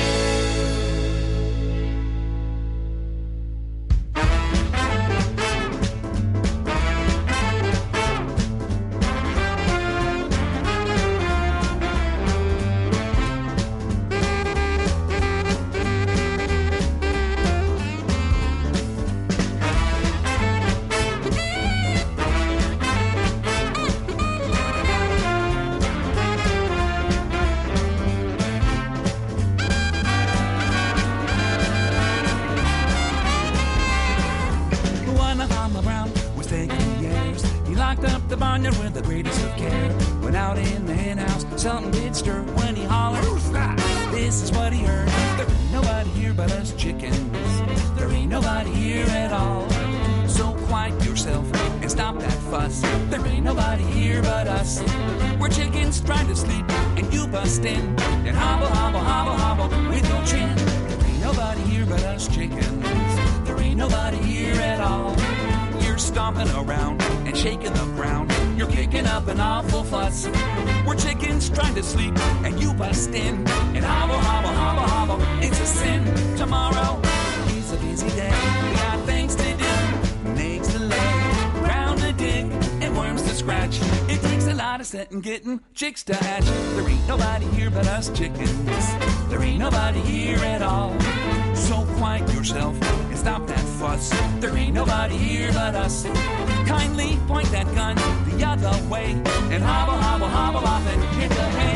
Pondered with the greatest of care. Went out in the hen house, something did stir when he hollered, "Rooster!" This is what he heard. There ain't nobody here but us chickens. There ain't nobody here at all. So quiet yourself and stop that fuss. There ain't nobody here but us. We're chickens trying to sleep and you bust in and hobble, hobble, hobble, hobble with your chin. There ain't nobody here but us chickens. There ain't nobody here at all. You're stomping around and shaking the ground. You're kicking up an awful fuss. We're chickens trying to sleep and you bust in and hobble, hobble, hobble, hobble. It's a sin. Tomorrow is a busy day. We got things to do, eggs to lay, ground to dig, and worms to scratch. It takes a lot of setting, getting chicks to hatch. There ain't nobody here but us chickens. There ain't nobody here at all. So quiet yourself and stop that fuss. There ain't nobody here but us. Kindly point that gun the other way and hobble, hobble, hobble off and hit the hay.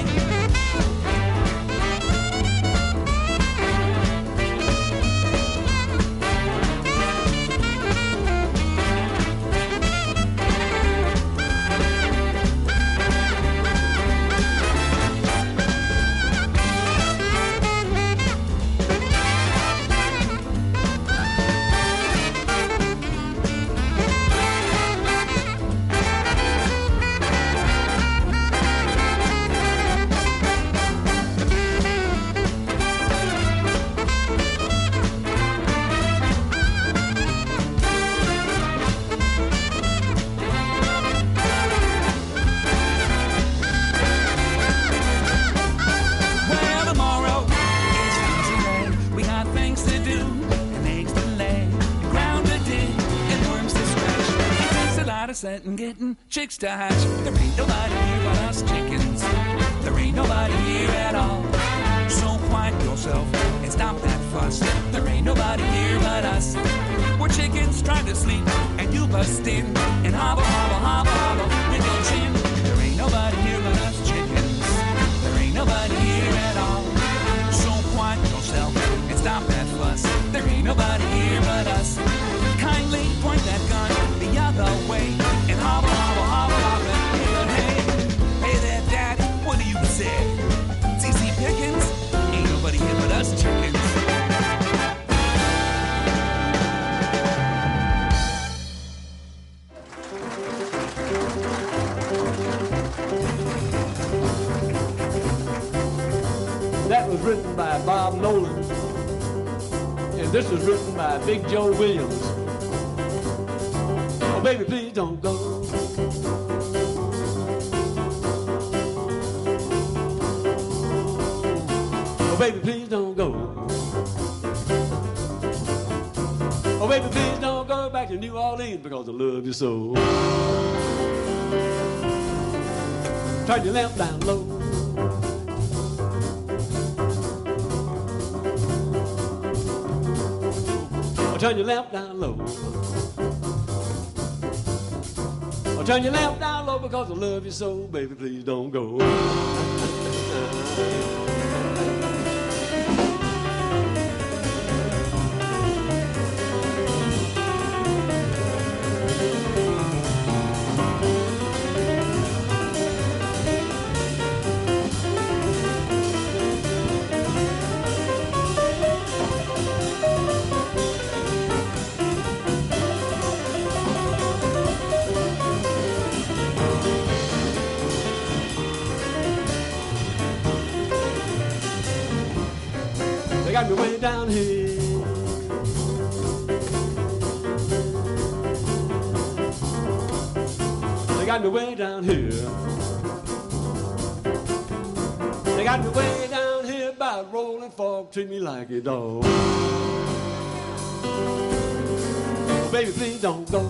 And getting chicks to hatch. There ain't nobody here but us chickens. There ain't nobody here at all. So quiet yourself and stop that fuss. There ain't nobody here but us. We're chickens trying to sleep and you bust in and hobble, hobble, hobble, hobble with your chin. There ain't nobody here but us chickens. There ain't nobody here at all. So quiet yourself and stop that fuss. There ain't nobody here but us. Kindly point that gun the other way and hobble, hobble, hobble, hobble, and hey, hey there, Daddy, what do you say? C.C. Pickens? Ain't nobody here but us chickens. That was written by Bob Nolan, and this was written by Big Joe Williams. Oh, baby, please don't go. Oh, baby, please don't go. Oh, baby, please don't go back to New Orleans because I love you so. Turn your lamp down low. Turn your lamp down low. Oh, turn your lamp down low because I love you so. Baby, please don't go. Got me way down here. They got me way down here. They got me way down here by Rolling Fork. Treat me like a dog. Oh, baby, please don't go.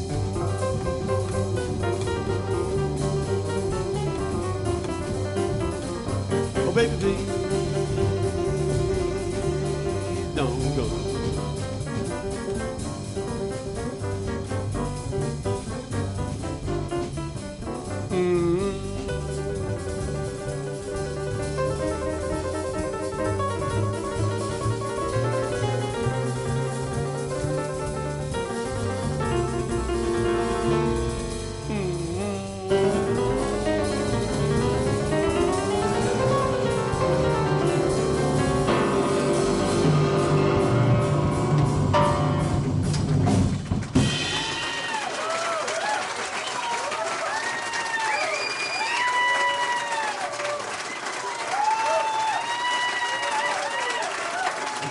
Oh, baby, please. Don't go.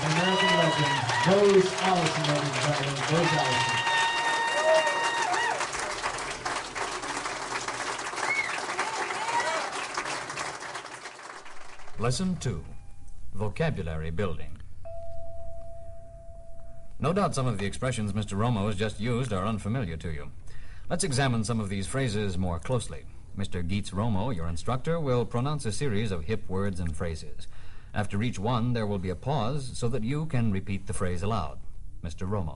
American legend, Bose Allison, ladies and gentlemen, Bose Allison. Lesson 2, Vocabulary Building. No doubt some of the expressions Mr. Romo has just used are unfamiliar to you. Let's examine some of these phrases more closely. Mr. Geets Romo, your instructor, will pronounce a series of hip words and phrases. After each one, there will be a pause so that you can repeat the phrase aloud. Mr. Romo.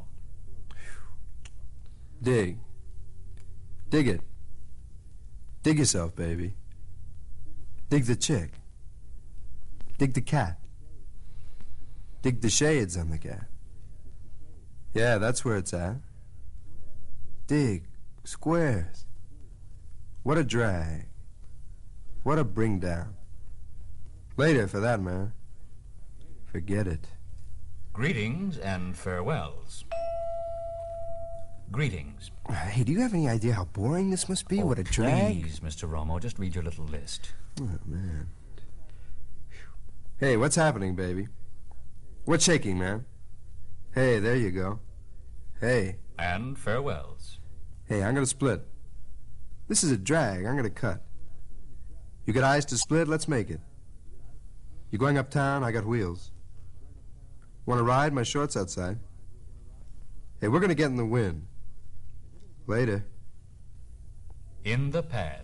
Dig. Dig it. Dig yourself, baby. Dig the chick. Dig the cat. Dig the shades on the cat. Yeah, that's where it's at. Dig. Squares. What a drag. What a bring down. Later, for that, man. Forget it. Greetings and farewells. Greetings. Hey, do you have any idea how boring this must be? What a drag. Please, Mr. Romo, just read your little list. Oh, man. Hey, what's happening, baby? What's shaking, man? Hey, there you go. Hey. And farewells. Hey, I'm gonna split. This is a drag. I'm gonna cut. You got eyes to split? Let's make it. You going uptown? I got wheels. Want to ride? My shorts outside. Hey, we're gonna get in the wind. Later. In the pad.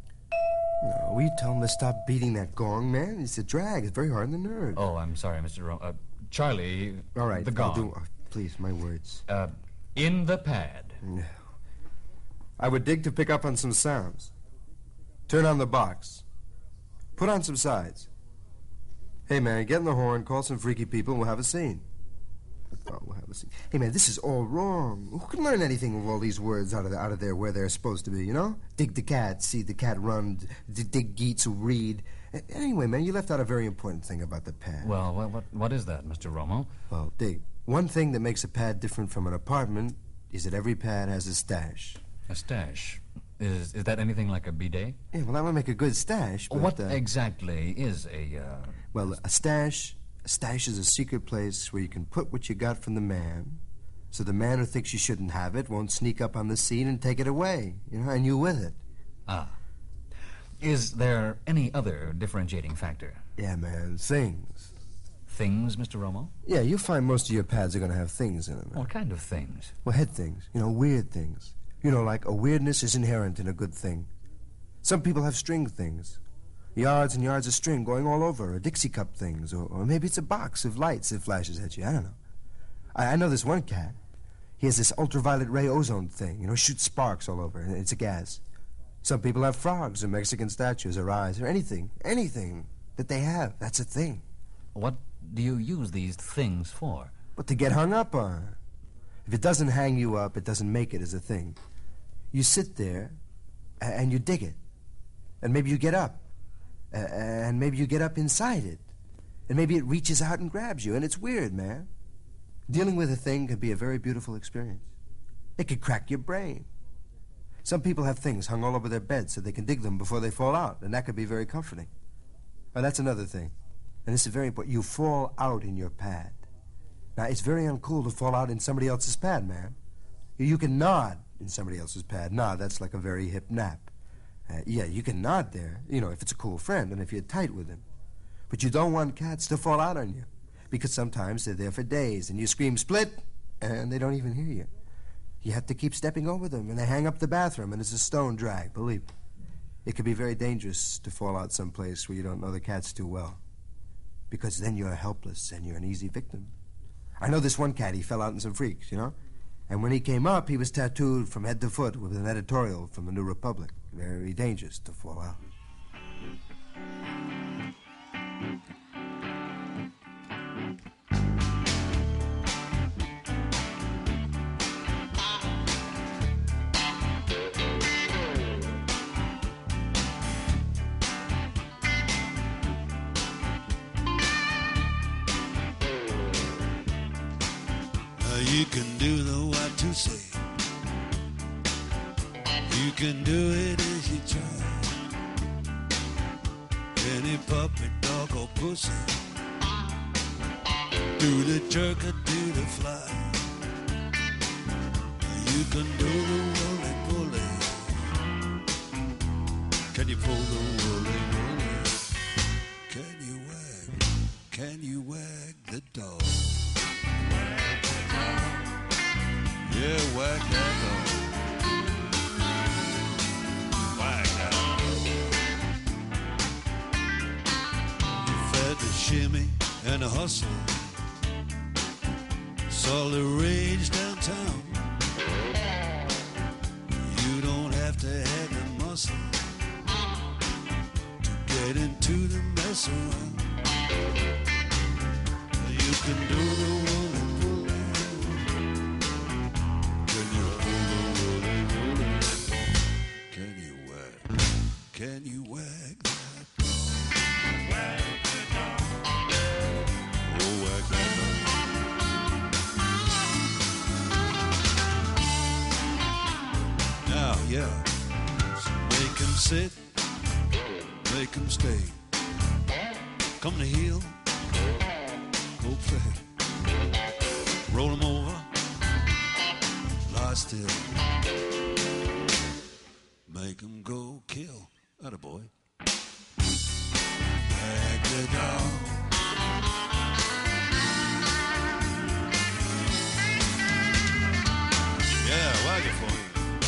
No, we tell him to stop beating that gong, man. It's a drag. It's very hard on the nerves. Oh, I'm sorry, Mr. Romo. Charlie, all right, the gong. I'll do, please, my words. In the pad. No. I would dig to pick up on some sounds. Turn on the box. Put on some sides. Hey, man, get in the horn, call some freaky people, and we'll have a scene. Oh, we'll have a scene. Hey, man, this is all wrong. Who can learn anything with all these words out of there where they're supposed to be, you know? Dig the cat, see the cat run, dig Geets who read. Anyway, man, you left out a very important thing about the pad. Well, what is that, Mr. Romo? Well, dig. One thing that makes a pad different from an apartment is that every pad has a stash. A stash? Is that anything like a bidet? Yeah, well, that would make a good stash, but... What exactly is a... Well, a stash is a secret place where you can put what you got from the man, so the man who thinks you shouldn't have it won't sneak up on the scene and take it away, you know, and you with it. Ah. Is there any other differentiating factor? Yeah, man, things. Things, Mr. Romo? Yeah, you'll find most of your pads are going to have things in them. What kind of things? Well, head things, you know, weird things. You know, like a weirdness is inherent in a good thing. Some people have string things. Yards and yards of string going all over, or Dixie cup things, or maybe it's a box of lights that flashes at you. I don't know. I know this one cat. He has this ultraviolet ray ozone thing, you know, shoots sparks all over, and it's a gas. Some people have frogs or Mexican statues or eyes or anything that they have. That's a thing. What do you use these things for? But to get hung up on. If it doesn't hang you up, it doesn't make it as a thing. You sit there, and you dig it. And maybe you get up. And maybe you get up inside it. And maybe it reaches out and grabs you. And it's weird, man. Dealing with a thing can be a very beautiful experience. It could crack your brain. Some people have things hung all over their beds so they can dig them before they fall out. And that could be very comforting. But that's another thing. And this is very important. You fall out in your pad. Now, it's very uncool to fall out in somebody else's pad, man. You can nod in somebody else's pad. Nod, that's like a very hip nap. Yeah, you can nod there, you know, if it's a cool friend and if you're tight with him. But you don't want cats to fall out on you, because sometimes they're there for days, and you scream, split, and they don't even hear you. You have to keep stepping over them, and they hang up the bathroom, and it's a stone drag, believe me. It can be very dangerous to fall out someplace where you don't know the cats too well, because then you're helpless, and you're an easy victim. I know this one cat, he fell out in some freaks, you know? And when he came up, he was tattooed from head to foot with an editorial from the New Republic. Very dangerous to fall out. You can do the what to say. You can do it if you try. Any puppy, dog, or pussy Do the jerk or do the fly. You can do the woolly bully. Can you pull the woolly woolly? Can you wag the dog? Yeah, wag that dog. Wag that dog. You fed the shimmy and the hustle. Saw the rage downtown. You don't have to have the muscle to get into the mess around. You can do the woolly woolly. Can you pull the woolly woolly? Can you wag that dog? Wag the dog. Oh, wag that dog. Now, yeah. So make him sit, make him stay. Come to heel. Go play. Roll him over. Lie still. Make him go kill. Atta boy. Wag the dog. Yeah, wag it for me.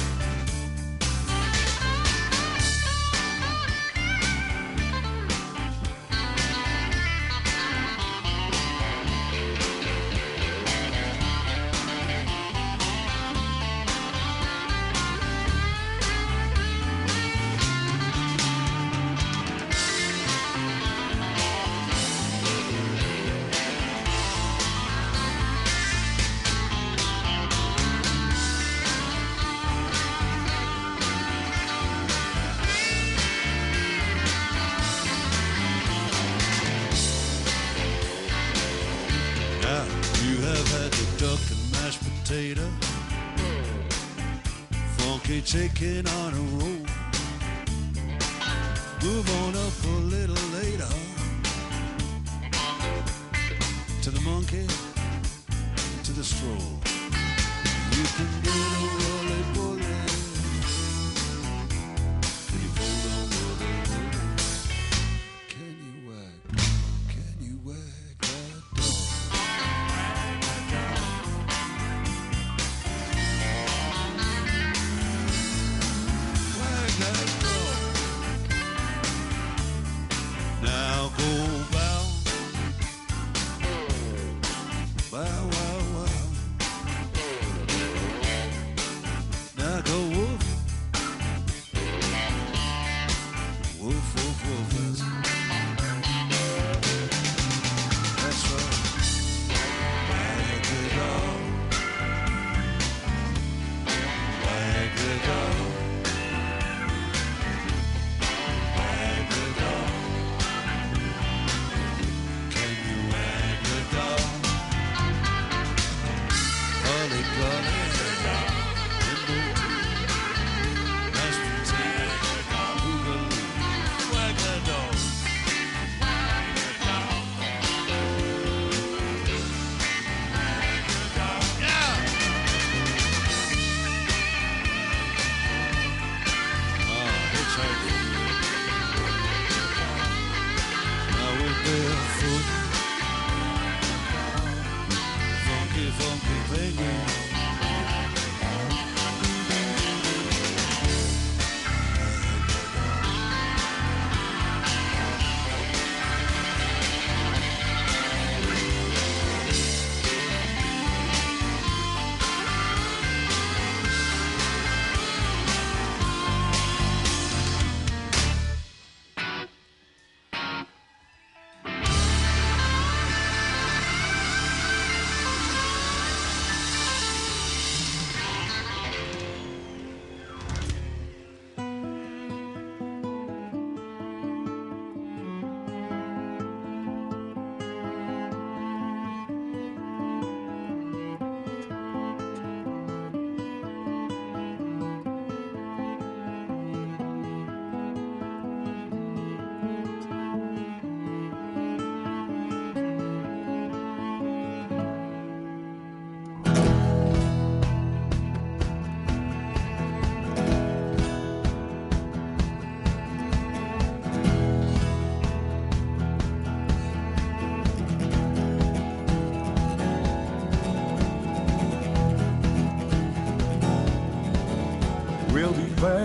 Potato, funky chicken on a roll. Move on up a little later to the monkey, to the stroll. You can do the woolly woolly. Can you pull the woolly woolly? Can you wag that dog? Now go bow, bow, wow, wow.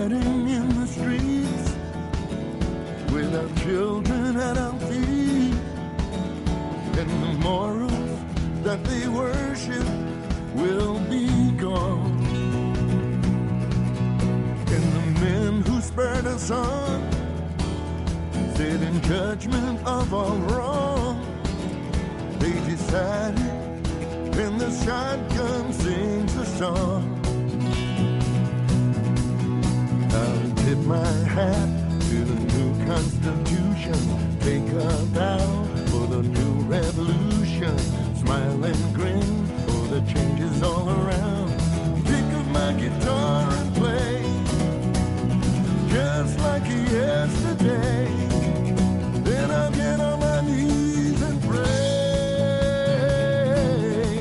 riding in the streets with our children at our feet, and the morals that they worship will be gone. And the men who spurred us on sit in judgment of all wrong. They decided, and the shotgun sings a song. I'll tip my hat to the new Constitution, take a bow for the new revolution, smile and grin for the changes all around. Pick up my guitar and play, just like yesterday. Then I'll get on my knees and pray.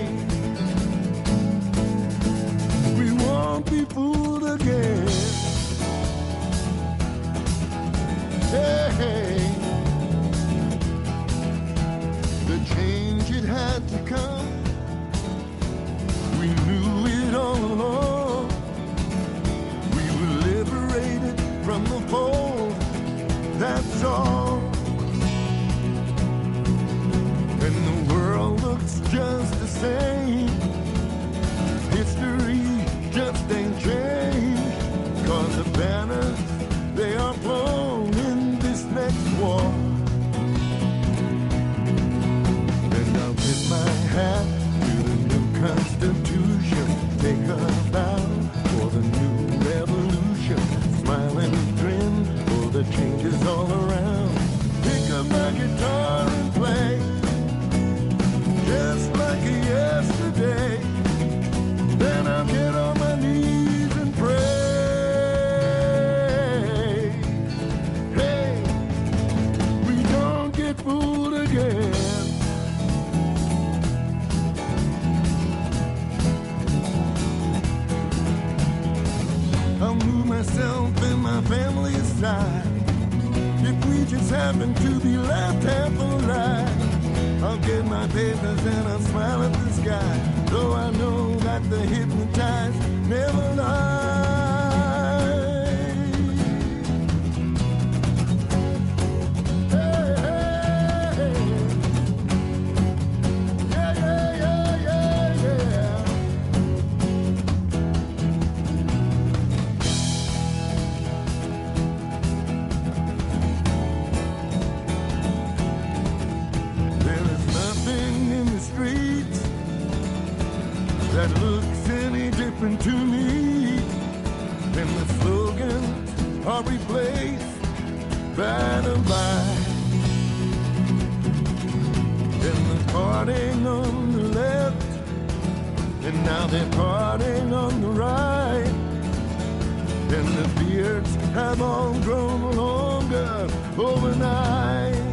We won't be fooled again. Hey, the change it had to come. We knew it all along. We were liberated from the fold, that's all. And the world looks just the same. History just ain't changed, 'cause the banners, they are flown in this next war. And I'll tip my hat to the new Constitution, take a bow for the new revolution, smile and grin for the changes all around. Pick up my guitar and play, just like yesterday. Then I'll get on my knees and pray. Hey, we don't get fooled again. I'll move myself and my family aside. If we just happen to be left half alive, I'll get my papers and I'll smile at the sky, though I know that the hypnotized never lie. Hey, hey, hey. Yeah, yeah, yeah, yeah, yeah. There is nothing in the streets that looks any different to me, and the slogans are replaced by the light. And the parting on the left, and now they're parting on the right, and the beards have all grown longer overnight.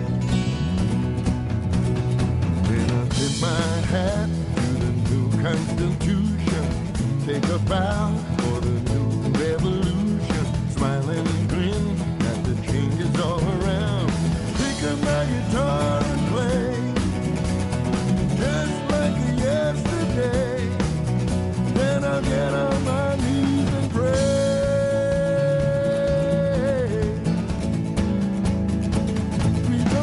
Then I tip my hat to the new Constitution, take a bow for the new revolution, smile and grin at the changes all around. Pick up my guitar and play, just like yesterday. Then I'll get on my knees and pray. We don't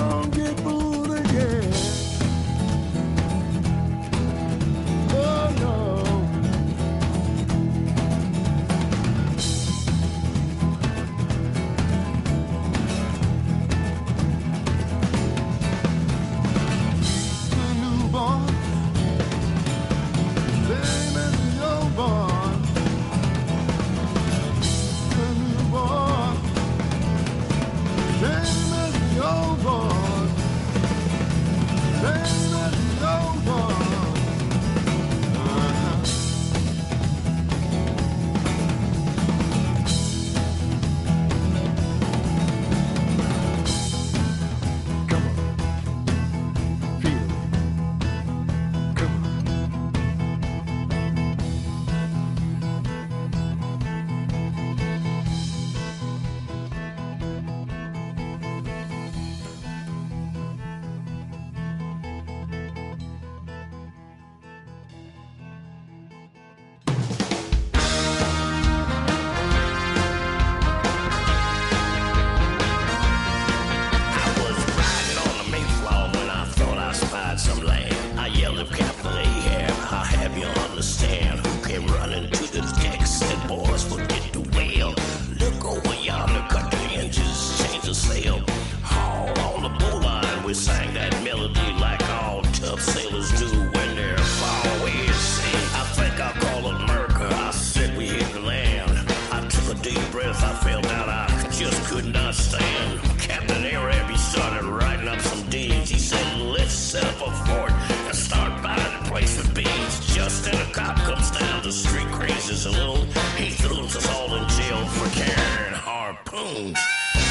we sang that melody like all tough sailors do when they're far away at sea. I think I called it America. I said we hit the land. I took a deep breath. I felt that I just could not stand. Captain Arab, he started writing up some deeds. He said, let's set up a fort and start buying the place with beans. Just then a cop comes down the street, crazy saloon. He throws us all in jail for carrying harpoons.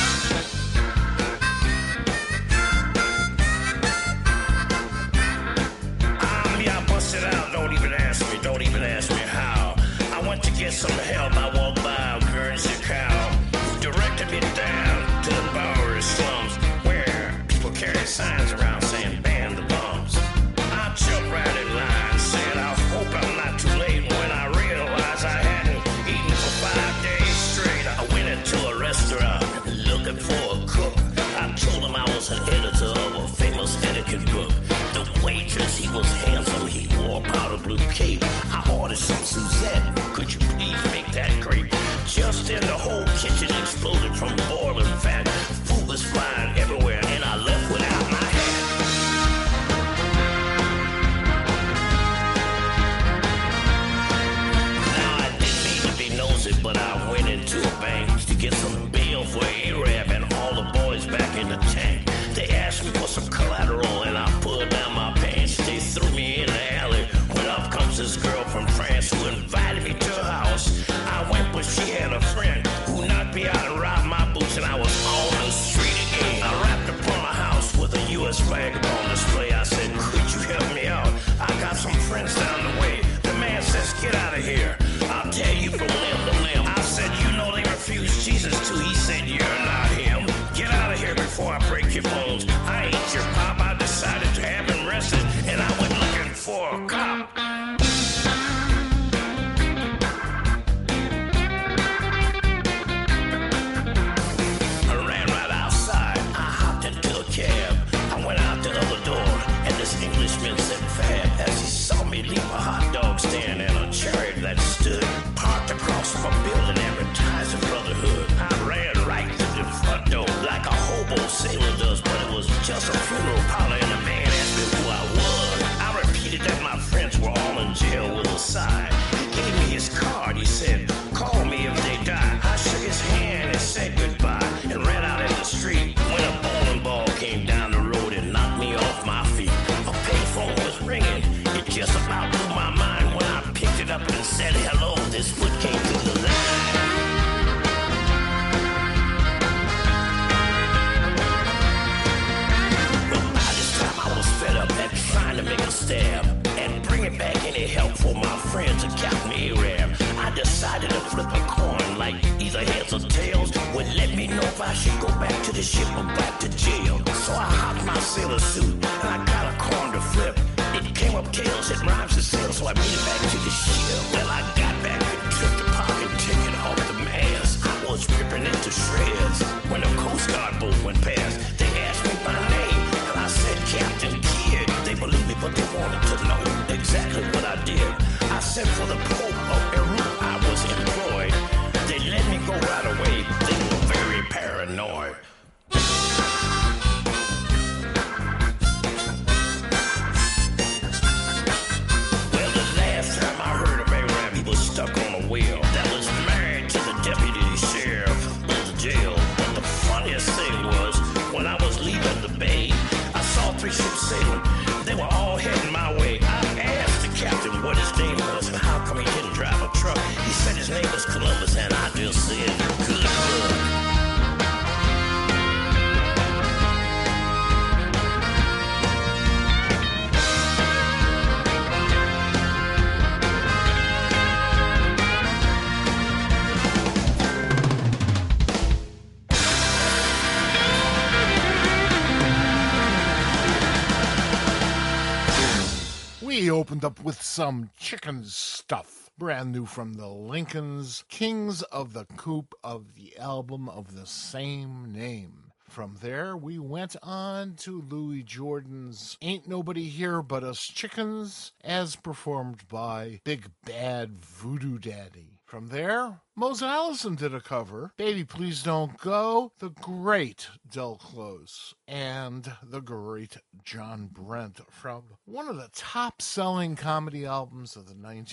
I busted out. Don't even ask me how. I went to get some help. I walked by a Guernsey cow who directed me down to the Bowery slums where people carry signs around saying ban the bums. I jumped right in line, said I hope I'm not too late. When I realized I hadn't eaten for 5 days straight, I went into a restaurant looking for a cook. I told him I was an editor of a famous etiquette book. The waitress, he was handsome, he wore a powder blue cape. I ordered some Suzette, could you please make that grape? Just then the whole kitchen exploded from boiling fat. Food was flying everywhere and I left without my hat. Now I didn't mean to be nosy, but I went into a bank to get some bail for Arab and all the boys back in the tank. They asked me for some collateral and I pulled down my pants. They threw me in the alley when up comes this girl from France who invited me to her house. I went, but she had a friend who knocked me out and robbed my boots, and I was on the street again. I wrapped upon my house with a U.S. flag on display. I said, could you help me out? I got some friends down the way. The man says, get out of here. I'll tell you from limb to limb. I said, you know they refused Jesus too. He said, you're not him. Get out of here before I break your bones. I ain't your pop. I decided to have him arrested, and I went looking for a cop. Englishman said fab as he saw me leave a hot dog stand and a chariot that stood parked across from a building advertising brotherhood. I ran right through the front door like a hobo sailor does, but it was just a funeral parlor and the man asked me who I was. I repeated that my friends were all in jail with a sigh. He gave me his card. He said, call me if they die. I shook his hand and said goodbye and ran out in the street when a bowling ball came down the road and knocked me off my feet. Phone was ringing. It just about blew my mind when I picked it up and said hello. This foot came through the line. Well, by this time I was fed up at trying to make a stab and bringing back any help for my friends at Captain Arab. I decided to flip a coin like either heads or tails would let me know if I should go back to the ship or back to jail. So I hopped my sailor suit and I got a coin to flip. It came up tails, it rhymes to sail, so I made it back to the ship. Well, I got back and took the pocket ticket off the mast. I was ripping into shreds when the Coast Guard boat went past. They asked me my name and I said Captain Kidd. They believed me, but they wanted to know exactly what I did. I sent for the Pope of Peru. I was employed. They let me go right away. They were very paranoid. Well, the last time I heard of Arab, he was stuck on a wheel that was married to the deputy sheriff of the jail. But the funniest thing was, when I was leaving the bay, I saw 3 ships sailing. They were all heading my way. I asked the captain what his name was and how come he didn't drive a truck. He said his name was Columbus, and I just said, good luck. We opened up with some chicken stuff, brand new from the Lincolns, Kings of the Coop of the album of the same name. From there, we went on to Louis Jordan's Ain't Nobody Here But Us Chickens, as performed by Big Bad Voodoo Daddy. From there, Mose Allison did a cover, Baby Please Don't Go, the great Del Close, and the great John Brent from one of the top-selling comedy albums of the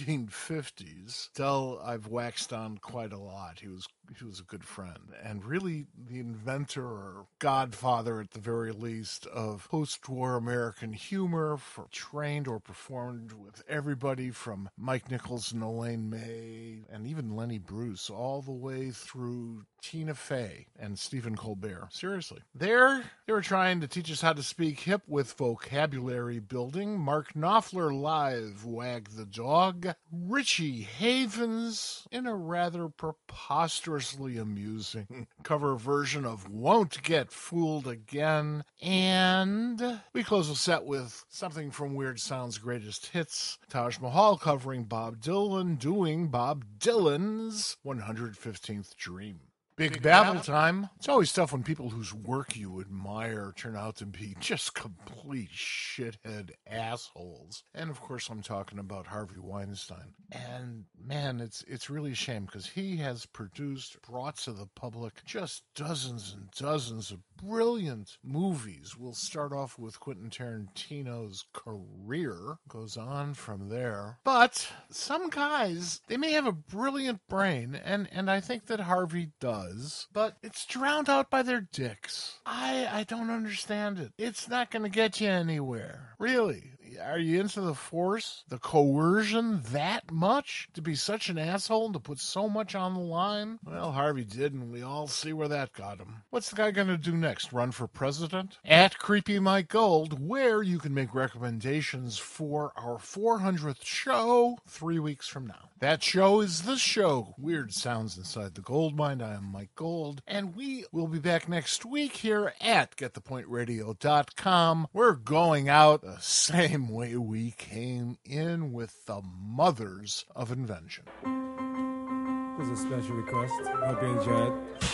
1950s. Del, I've waxed on quite a lot. He was a good friend, and really the inventor or godfather, at the very least, of post-war American humor, trained or performed with everybody from Mike Nichols and Elaine May, and even Lenny Bruce, all the way through Tina Fey and Stephen Colbert. Seriously. They were trying to teach us how to speak hip with vocabulary building. Mark Knopfler live, Wag the Dog. Richie Havens in a rather preposterously amusing cover version of Won't Get Fooled Again. And we close the set with something from Weird Sound's greatest hits. Taj Mahal covering Bob Dylan, doing Bob Dylan's 115th Dream. Big Battle time. It's always tough when people whose work you admire turn out to be just complete shithead assholes. And of course I'm talking about Harvey Weinstein. And man, it's really a shame because he has brought to the public just dozens and dozens of brilliant movies. We'll start off with Quentin Tarantino's career. Goes on from there. But some guys, they may have a brilliant brain, and I think that Harvey does. But it's drowned out by their dicks. I don't understand it. It's not going to get you anywhere. Really. Are you into the force, the coercion that much? To be such an asshole and to put so much on the line? Well, Harvey did, and we all see where that got him. What's the guy going to do next? Run for president? At Creepy Mike Gold, where you can make recommendations for our 400th show 3 weeks from now. That show is the show, Weird Sounds Inside the Goldmine. I am Mike Gold, and we will be back next week here at GetThePointRadio.com. We're going out the same way we came in, with the mothers of invention. This is a special request. Hope you enjoy it.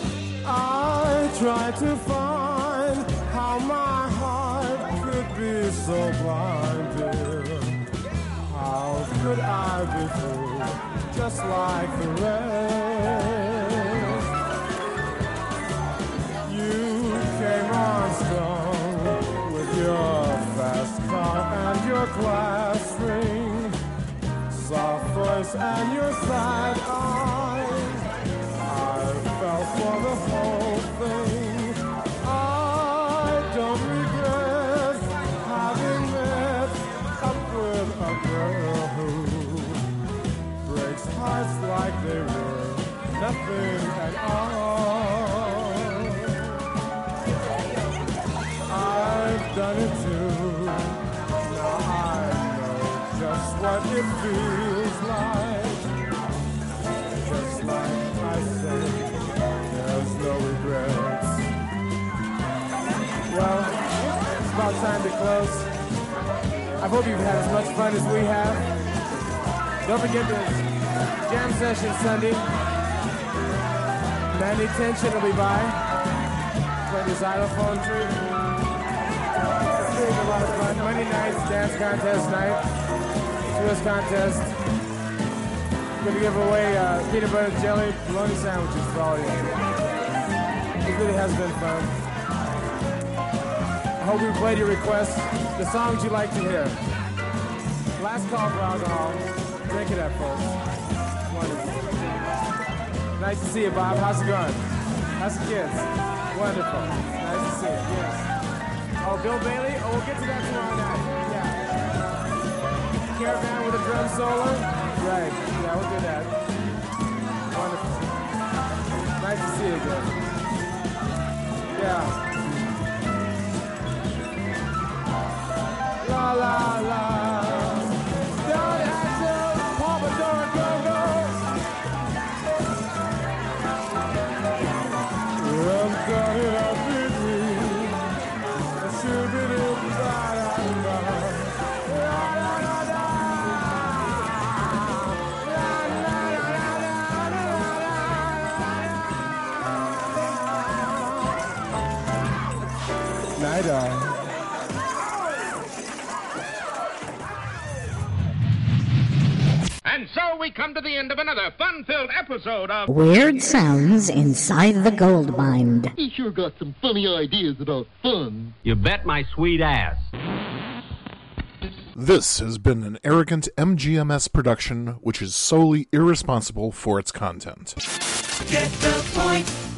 I tried to find how my heart could be so blinded. How could I be fooled just like the rest? You came on strong with your fast car and your glass ring, soft voice and your sad eyes. I fell for the whole thing. I don't regret having met up with a girl who breaks hearts like they were nothing at all. I've done it too. Now I know just what it feels like. Just like I said, there's no regrets. Well, it's about time to close. I hope you've had as much fun as we have. Don't forget the jam session Sunday. Mandy Tension will be by. Play the xylophone tree. A lot of fun. Monday night's dance contest night. Swiss contest. Going to give away peanut butter jelly bologna sandwiches for all of you. It really has been fun. I hope we played your requests, the songs you like to hear. Last call for alcohol. Drink it up, folks. Wonderful. Nice to see you, Bob. How's it going? How's the kids? Wonderful. Nice to see you. Yes. Oh, Bill Bailey? Oh, we'll get to that tomorrow night. Yeah. Caravan with a drum solo? Right. Yeah, we'll do that. Wonderful. Nice to see you again. Yeah. La, la, la. Don't answer, Papa, don't go, go. I'm coming up with me. Night-eye. And And so we come to the end of another fun-filled episode of Weird Sounds Inside the Gold Mine. He sure got some funny ideas about fun. You bet my sweet ass. This has been an arrogant MGMS production which is solely irresponsible for its content. Get the point.